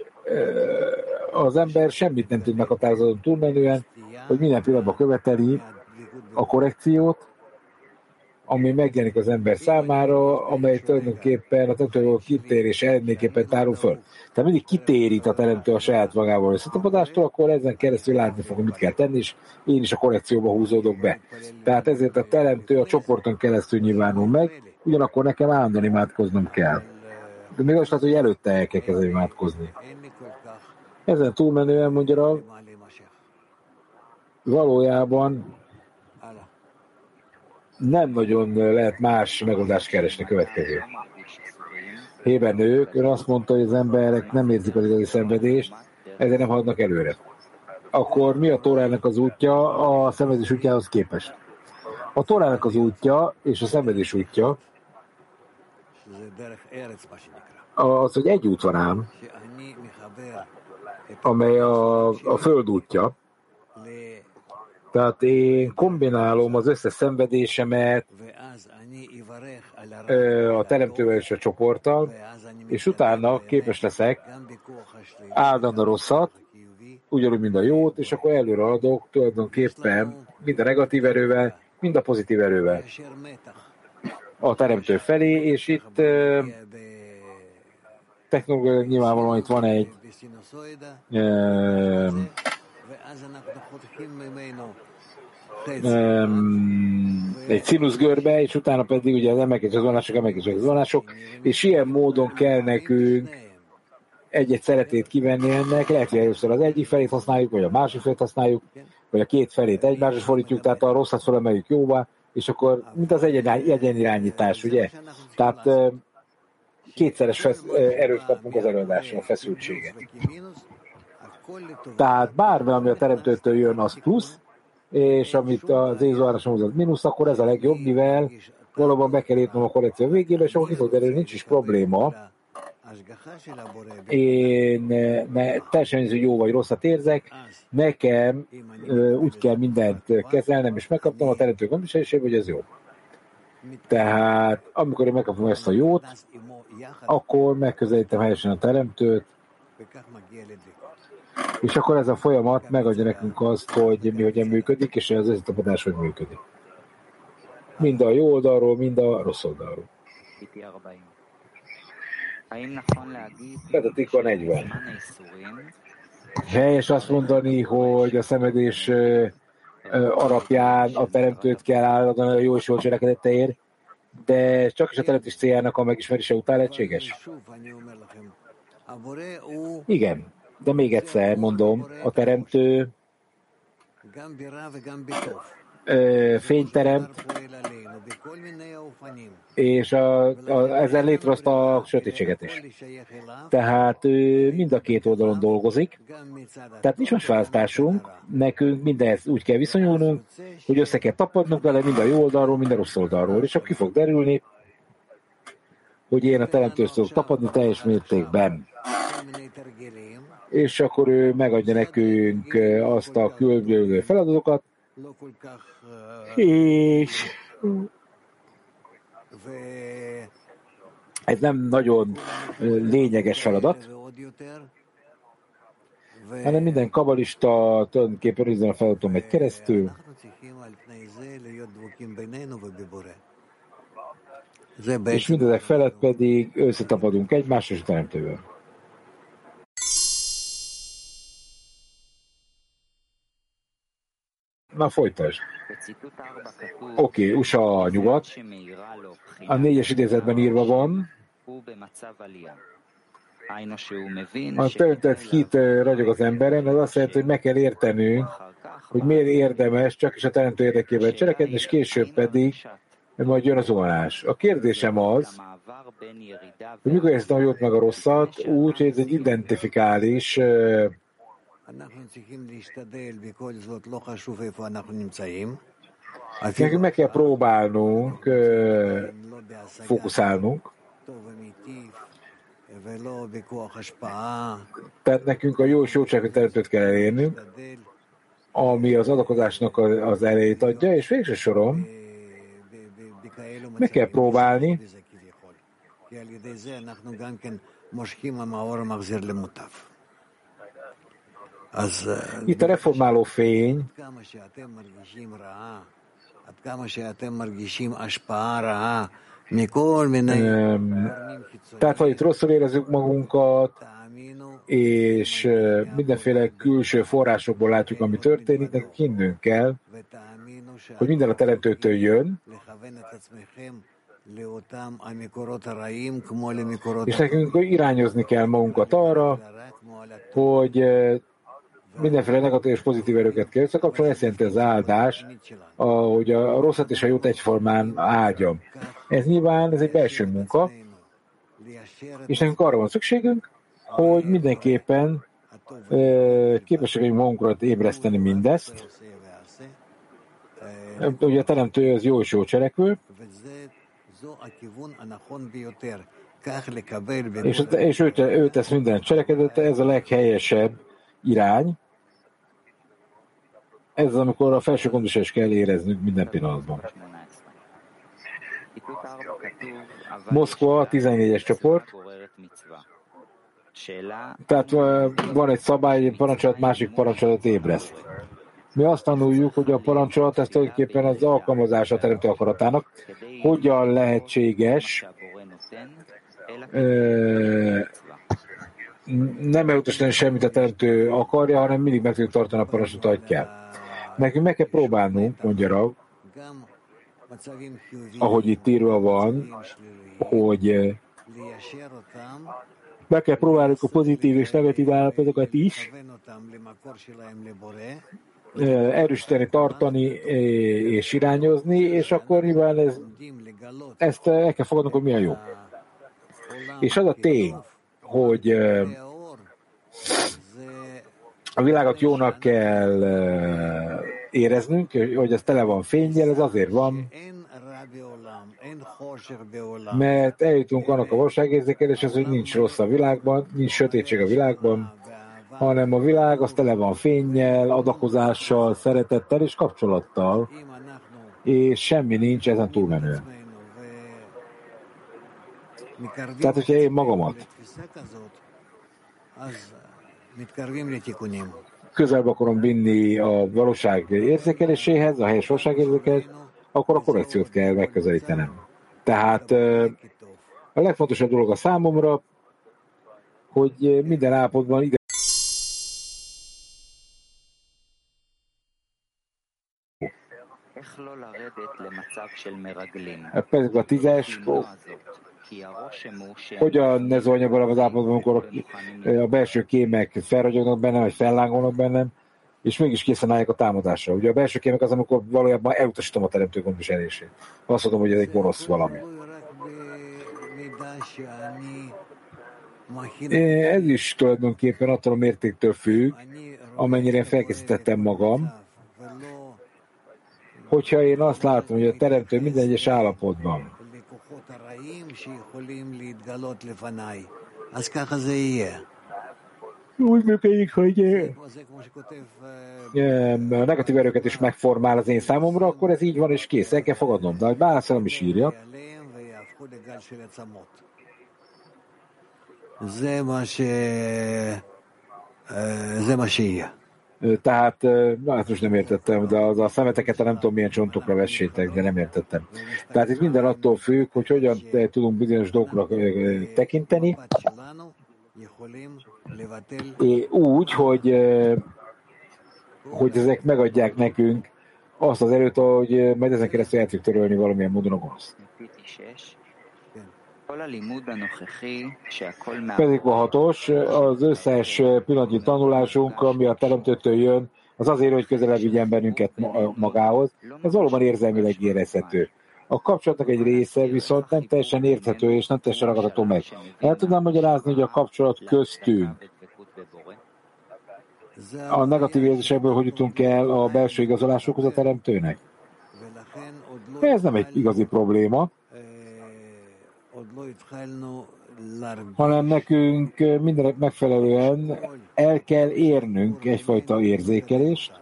az ember semmit nem tud meghatározni túlmenően, hogy minden pillanatban követeli a korrekciót, ami megjelenik az ember számára, amely tulajdonképpen a teremtőről kitérés eredményképpen tárul föl. Tehát mindig kitérít a teremtő a saját magával összetapadástól, akkor ezen keresztül látni fog, hogy mit kell tenni, és én is a korrekcióba húzódok be. Tehát ezért a teremtő a csoporton keresztül nyilvánul meg, ugyanakkor nekem állandóan imádkoznom kell. De még azt látod, hogy előtte el kell kezdeni imádkozni. Ezen túlmenően mondja, valójában nem nagyon lehet más megoldást keresni következő. Héber nők, ön azt mondta, hogy az emberek nem érzik az igazi szenvedést, ezért nem haladnak előre. Akkor mi a Tórának az útja a szenvedés útjához képest? A Tórának az útja és a szenvedés útja az, hogy egy út van ám, amely a, a föld útja. Tehát én kombinálom az összes szenvedésemet a teremtővel és a csoporttal, és utána képes leszek áldani a rosszat, ugyanúgy, mint a jót, és akkor előre adok tulajdonképpen mind a negatív erővel, mind a pozitív erővel a teremtő felé, és itt technológiai nyilvánvalóan itt van egy um, um, egy színuszgörbe, és utána pedig ugye az emelkedés, az vonások, emelkedés, az vonások, és ilyen módon kell nekünk egy-egy szeretét kivenni ennek, lehet, hogy először az egyik felét használjuk, vagy a másik felét használjuk, vagy a két felét egymásra fordítjuk, tehát a rosszat felemeljük jóvá, és akkor, mint az egyenirányítás, ugye? Tehát kétszeres fesz, erőt kapunk az előadásra, a feszültséget. Tehát bármi, ami a teremtőtől jön, az plusz, és amit az én zórásom hoz, az mínusz, akkor ez a legjobb, mivel valóban be kell érteni a korrekció végébe, és akkor ki fog derülni, nincs is probléma én ne, teljesen hogy jó vagy rosszat érzek, nekem úgy kell mindent kezelnem, és megkaptam a teremtő gondviselésében, hogy ez jó. Tehát amikor én megkapom ezt a jót, akkor megközelítem helyesen a teremtőt, és akkor ez a folyamat megadja nekünk azt, hogy mi hogyan működik, és az összetapadás hogy működik. Mind a jó oldalról, mind a rossz oldalról. Pedatika negyven. Helyes azt mondani, hogy a szenvedés alapján a teremtőt kell állandóan a jó és jó cselekedetteért, de csak is a teremtés céljának a megismerése után lehetséges? Igen, de még egyszer mondom, a teremtő fényt teremt, és a, a, ezzel létrehozta a sötétséget is. Tehát ő mind a két oldalon dolgozik, tehát nincs más választásunk, nekünk mindenhez úgy kell viszonyulnunk, hogy össze kell tapadnunk vele mind a jó oldalról, mind a rossz oldalról, és akkor ki fog derülni, hogy én a teremtőt tudok tapadni teljes mértékben. És akkor ő megadja nekünk azt a különböző feladatokat, és ez nem nagyon lényeges feladat, hanem minden kabalista tulajdonképpen ezen a feladaton megy keresztül, és mindezek felett pedig összetapadunk egymást és a teremtővel. Na, folytasd. Oké, okay, u es á nyugat. A négyes idézetben írva van. A teremtett hit ragyog az emberen, ez azt jelenti, hogy meg kell értenünk, hogy miért érdemes csak is a teremtő érdekében cselekedni, és később pedig majd jön az zuhanás. A kérdésem az, hogy mikor érzem a jót meg a rosszat, úgy, hogy ez egy identifikális nekünk meg kell próbálnunk fókuszálnunk. Tehát nekünk a jó és jóságos teremtőt kell elérnünk, ami az adakozásnak az elejét adja, és végső soron meg kell próbálni itt a reformáló fény, tehát ha itt rosszul érezzük magunkat, és mindenféle külső forrásokból látjuk, ami történik, nekünk hinnünk kell, hogy minden a teremtőtől jön, és nekünk irányozni kell magunkat arra, hogy mindenféle negatív és pozitív erőket kell összekapcsolni, ezt jelenti az áldás, hogy a rosszat és a jót egyformán áldjam. Ez nyilván ez egy belső munka, és nekünk arra van szükségünk, hogy mindenképpen képesek vagyunk magunkra ébreszteni mindezt. Ugye a teremtő az jó és jó cselekvő, és, és ő, ő tesz minden cselekedete, ez a leghelyesebb irány. Ez az, amikor a felső gondosást kell éreznünk minden pillanatban. Moszkva, tizennégyes csoport. Tehát van egy szabály, egy parancsolat, másik parancsolat ébreszt. Mi azt tanuljuk, hogy a parancsolat ez tulajdonképpen az alkalmazása a teremtő akaratának. Hogyan lehetséges ö, nem elutasítani semmit a teremtő akarja, hanem mindig meg tudjuk tartani a parancsot, ahogy kell. Nekünk meg kell próbálnunk, mondja Rav, ahogy itt írva van, hogy meg kell próbálnunk a pozitív és negatív állapotokat is erősíteni, tartani és irányozni, és akkor nyilván ez, ezt el kell fogadnunk, hogy mi a jó. És az a tény, hogy a világot jónak kell éreznünk, hogy ez tele van fénnyel, ez azért van, Mert eljutunk annak a valóságérzékeléshez, hogy nincs rossz a világban, nincs sötétség a világban, hanem a világ az tele van fénnyel, adakozással, szeretettel és kapcsolattal, és semmi nincs ezen túlmenően. Tehát, hogyha én magamat közelbe akarom vinni a valóság érzékeléséhez, a helyes valóságérzékeléshez, akkor a korrekciót kell megközelítenem. Tehát a legfontosabb dolog a számomra, hogy minden állapotban ide pedig a tízes, hogyan ne zolja bele az állapotban, amikor a belső kémek felragyognak bennem, vagy fellángolnak bennem, és mégis készen állják a támadásra. Ugye a belső kémek az, amikor valójában elutasítom a teremtő gondviselését. Azt mondom, hogy ez egy gonosz valami. Ez is tulajdonképpen attól a mértéktől függ, amennyire felkészítettem magam, hogyha én azt látom, hogy a teremtő minden egyes állapotban úgy működik, hogy negatív erőket is megformál az én számomra, akkor ez így van, és kész, el kell fogadnom. De hogy bárszor is írja, tehát, na, ezt most nem értettem, de az a szemeteket nem tudom milyen csontokra vessétek, de nem értettem. Tehát itt minden attól függ, hogy hogyan tudunk bizonyos dolgokra tekinteni, úgy, hogy, hogy ezek megadják nekünk azt az erőt, hogy majd ezen keresztül el tudjuk törölni valamilyen módon a gonoszt. Pedig a hatos, az összes pillanatnyi tanulásunk, ami a teremtőtől jön, az azért, hogy közelebb vigyen bennünket magához. Ez valóban érzelmileg érezhető. A kapcsolatnak egy része viszont nem teljesen érthető és nem teljesen ragadható meg. El tudnám magyarázni, hogy a kapcsolat köztünk a negatív érzésekből hogy jutunk el a belső igazolásokhoz a teremtőnek? Ez nem egy igazi probléma, hanem nekünk mindenek megfelelően el kell érnünk egyfajta érzékelést,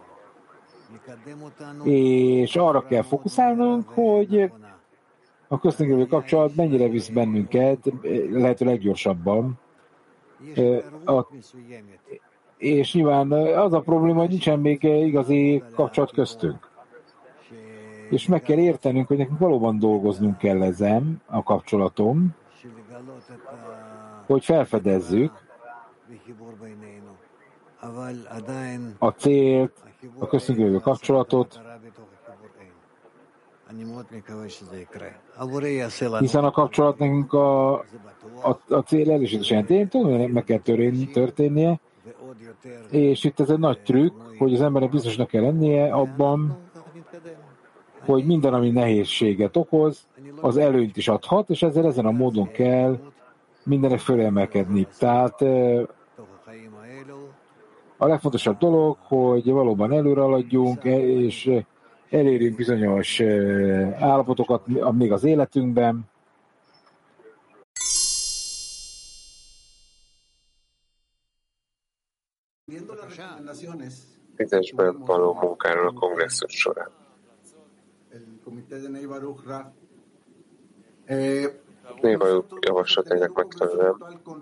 és arra kell fókuszálnunk, hogy a köztünk lévő kapcsolat mennyire visz bennünket, lehető leggyorsabban. A, és nyilván az a probléma, hogy nincsen még igazi kapcsolat köztünk. És meg kell értenünk, hogy nekünk valóban dolgoznunk kell ezen a kapcsolatom, hogy felfedezzük a célt, a köztünk lévő kapcsolatot, hiszen a kapcsolat nekünk a, a, a cél elősítés jelenti. Én tudom, hogy meg kell történnie, és itt ez egy nagy trükk, hogy az embernek biztosnak kell lennie abban, hogy minden, ami nehézséget okoz, az előnyt is adhat, és ezzel ezen a módon kell mindenek fölemelkedni. Tehát a legfontosabb dolog, hogy valóban előre haladjunk, és elérjünk bizonyos állapotokat még az életünkben. Tízesben való munkáról a kongresszus során. Ney Baruch javaslatainak megfelelően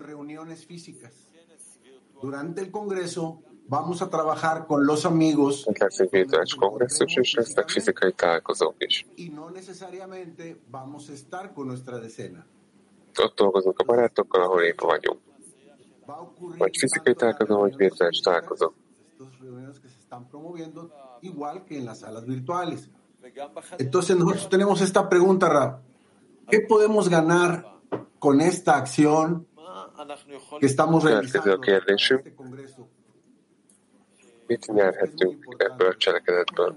durante el Congreso vamos a trabajar con los amigos lesz egy virtuális kongresszus, és lesznek fizikai találkozók is. y no necesariamente vamos a estar con nuestra decena. Ott dolgozunk a barátokkal, ahol épp vagyunk. Vagy fizikai találkozó, vagy virtuális találkozó. Igual que en las salas virtuales. Entonces nosotros tenemos esta pregunta, Rab. ¿Qué podemos ganar con esta acción que estamos realizando en este Congreso? Mit nyerhetünk ebből a cselekedetből?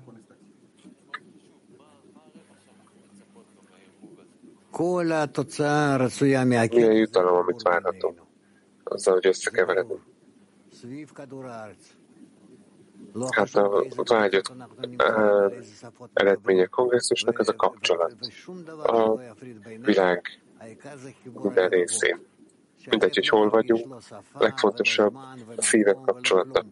Mi a jutalom, amit várhatunk? Azzal, hogy összekeveredünk. Hát a vágyott uh, eredmények kongresszusnak ez a kapcsolat a világ minden részén. Mindegy, hogy hol vagyunk, a legfontosabb a szívek kapcsolata.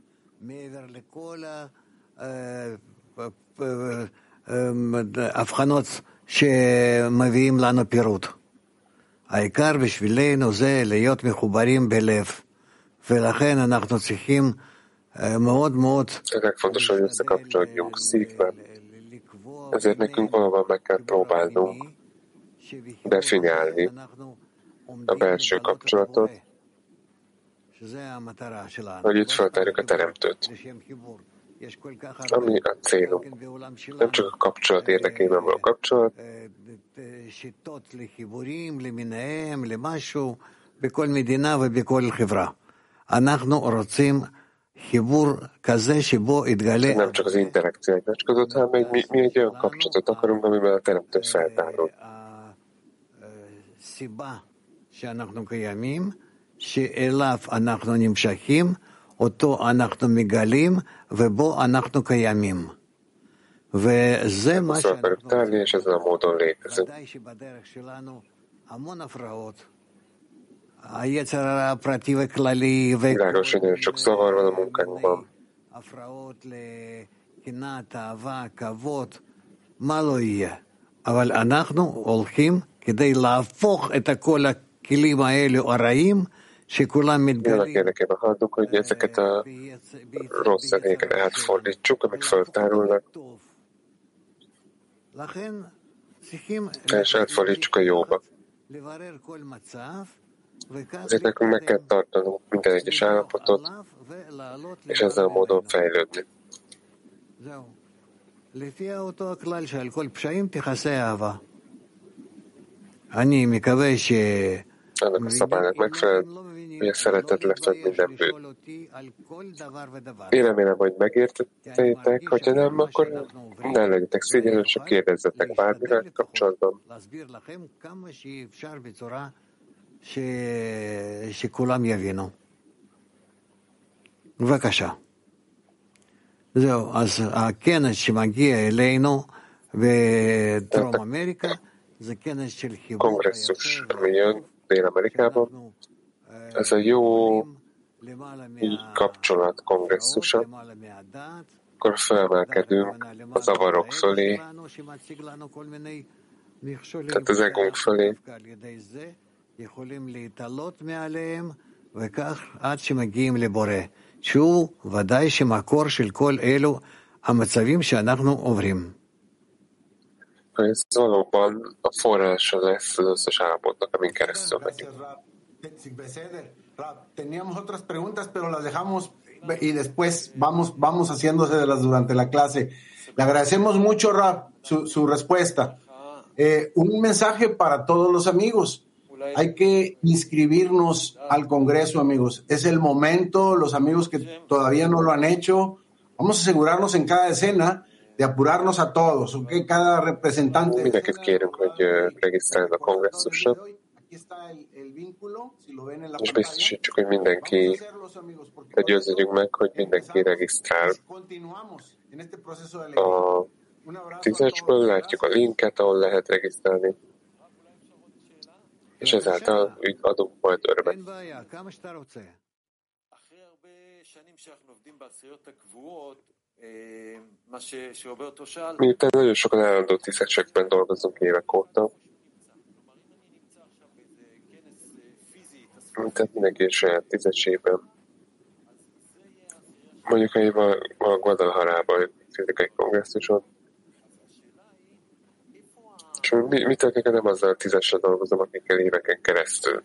הבחנות שמביאים לנו פירוט. העיקר בשבילנו זה להיות מחוברים בלב, ולכן אנחנו צריכים מאוד מאוד... A legfontosabb, hogy összekapcsolódjunk szívben. Ezért nekünk valóban meg kell próbálnunk definiálni a belső kapcsolatot, hogy itt feltárjuk a Teremtőt, ami a célunk. Nem csak a kapcsolat érdekében van a kapcsolat, nem csak az interakció egymás között, hanem egy, mi, mi egy olyan kapcsolatot akarunk, amiben a Teremtő feltárul. שאליו אנחנו נמשכים, אותו אנחנו מגלים, ובו אנחנו קיימים. וזה מה שאנחנו... ודאי שבדרך שלנו המון הפרעות. היצר הרע הפרטי וכללי, הפרעות לקנאת, אהבה, כבוד, מה לא יהיה. אבל אנחנו הולכים כדי להפוך את הכל הכלים האלו הרעים, שכולם מתגלים. Érdekében haladunk, hogy ezeket a rossz erényeket átfordítsuk, amik feltárulnak, és átfordítsuk a jóba. Ezért nekünk meg kell tartanunk minden egyes állapotot, és ezzel a módon fejlődni. Ennek a szabálynak megfelelően, hogy a szeretet lefed minden bűn. Én remélem, hogy megértettétek, hogyha nem, akkor ne legyetek szégyenlősök, kérdezzetek bármivel kapcsolatban. שכולם יבינו. בבקשה. זהו, אז הכנס שמגיע אלינו בדרום אמריקה זה כנס של חיבור. Kongresszus, ami jön Dél-Amerikában, ez a jó kapcsolat kongresszusa, akkor felemelkedünk a zavarok fölé, tehát az egónk fölé, יכולים להתעלות מעליהם, וכך עד שמגיעים לבורא, שהוא ודאי שמקור של כל אלו המצבים שאנחנו עוברים. Ez valóban a forrása lesz az összes állapotnak, amin keresztül megyünk. Teníamos otras preguntas, pero las dejamos y después vamos, vamos haciéndoselas durante la clase. Le agradecemos mucho, Rab, su, su respuesta. Eh, un mensaje para todos los amigos. Hay que inscribirnos al Congreso, amigos. Es el momento, los amigos que todavía no lo han hecho. Vamos a asegurarnos en cada escena de apurarnos a todos, ¿ok? Cada representante. Mindenkit kérünk, hogy regisztráljon a kongresszusra, és biztosítsuk, hogy mindenki, hogy győződjünk meg, hogy mindenki regisztrál. A tízesből látjuk a linket, ahol lehet regisztrálni, és ezáltal így adunk majd örömet. Miután nagyon sokan állandó tízesekben dolgozunk évek óta, tehát mindenki is saját tízesében, mondjuk, hogy a Guadalajarában fizikai kongresszuson, és mi, mi történik, nem azzal a tízesre dolgozom, akikkel éveken keresztül.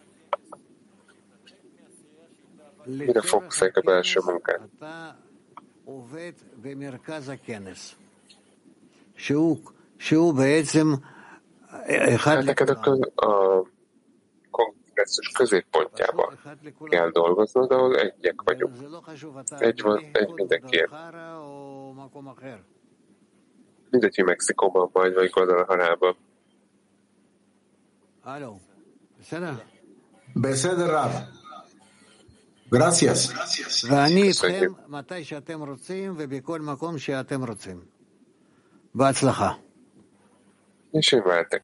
Mire fókuszáljuk a belső munkát? Hát neked a, köz, a kongresszus középpontjában kell dolgoznod, ahol egyek vagyunk. Egy van, egy mindenkiért. Mindegy, hogy Mexikóban vagy, vagy Guadalajarában. Beseder Rab. Gracias. ואני Köszönjük. איתכם מתי שאתם רוצים ובכל מקום שאתם רוצים. בהצלחה. És én veletek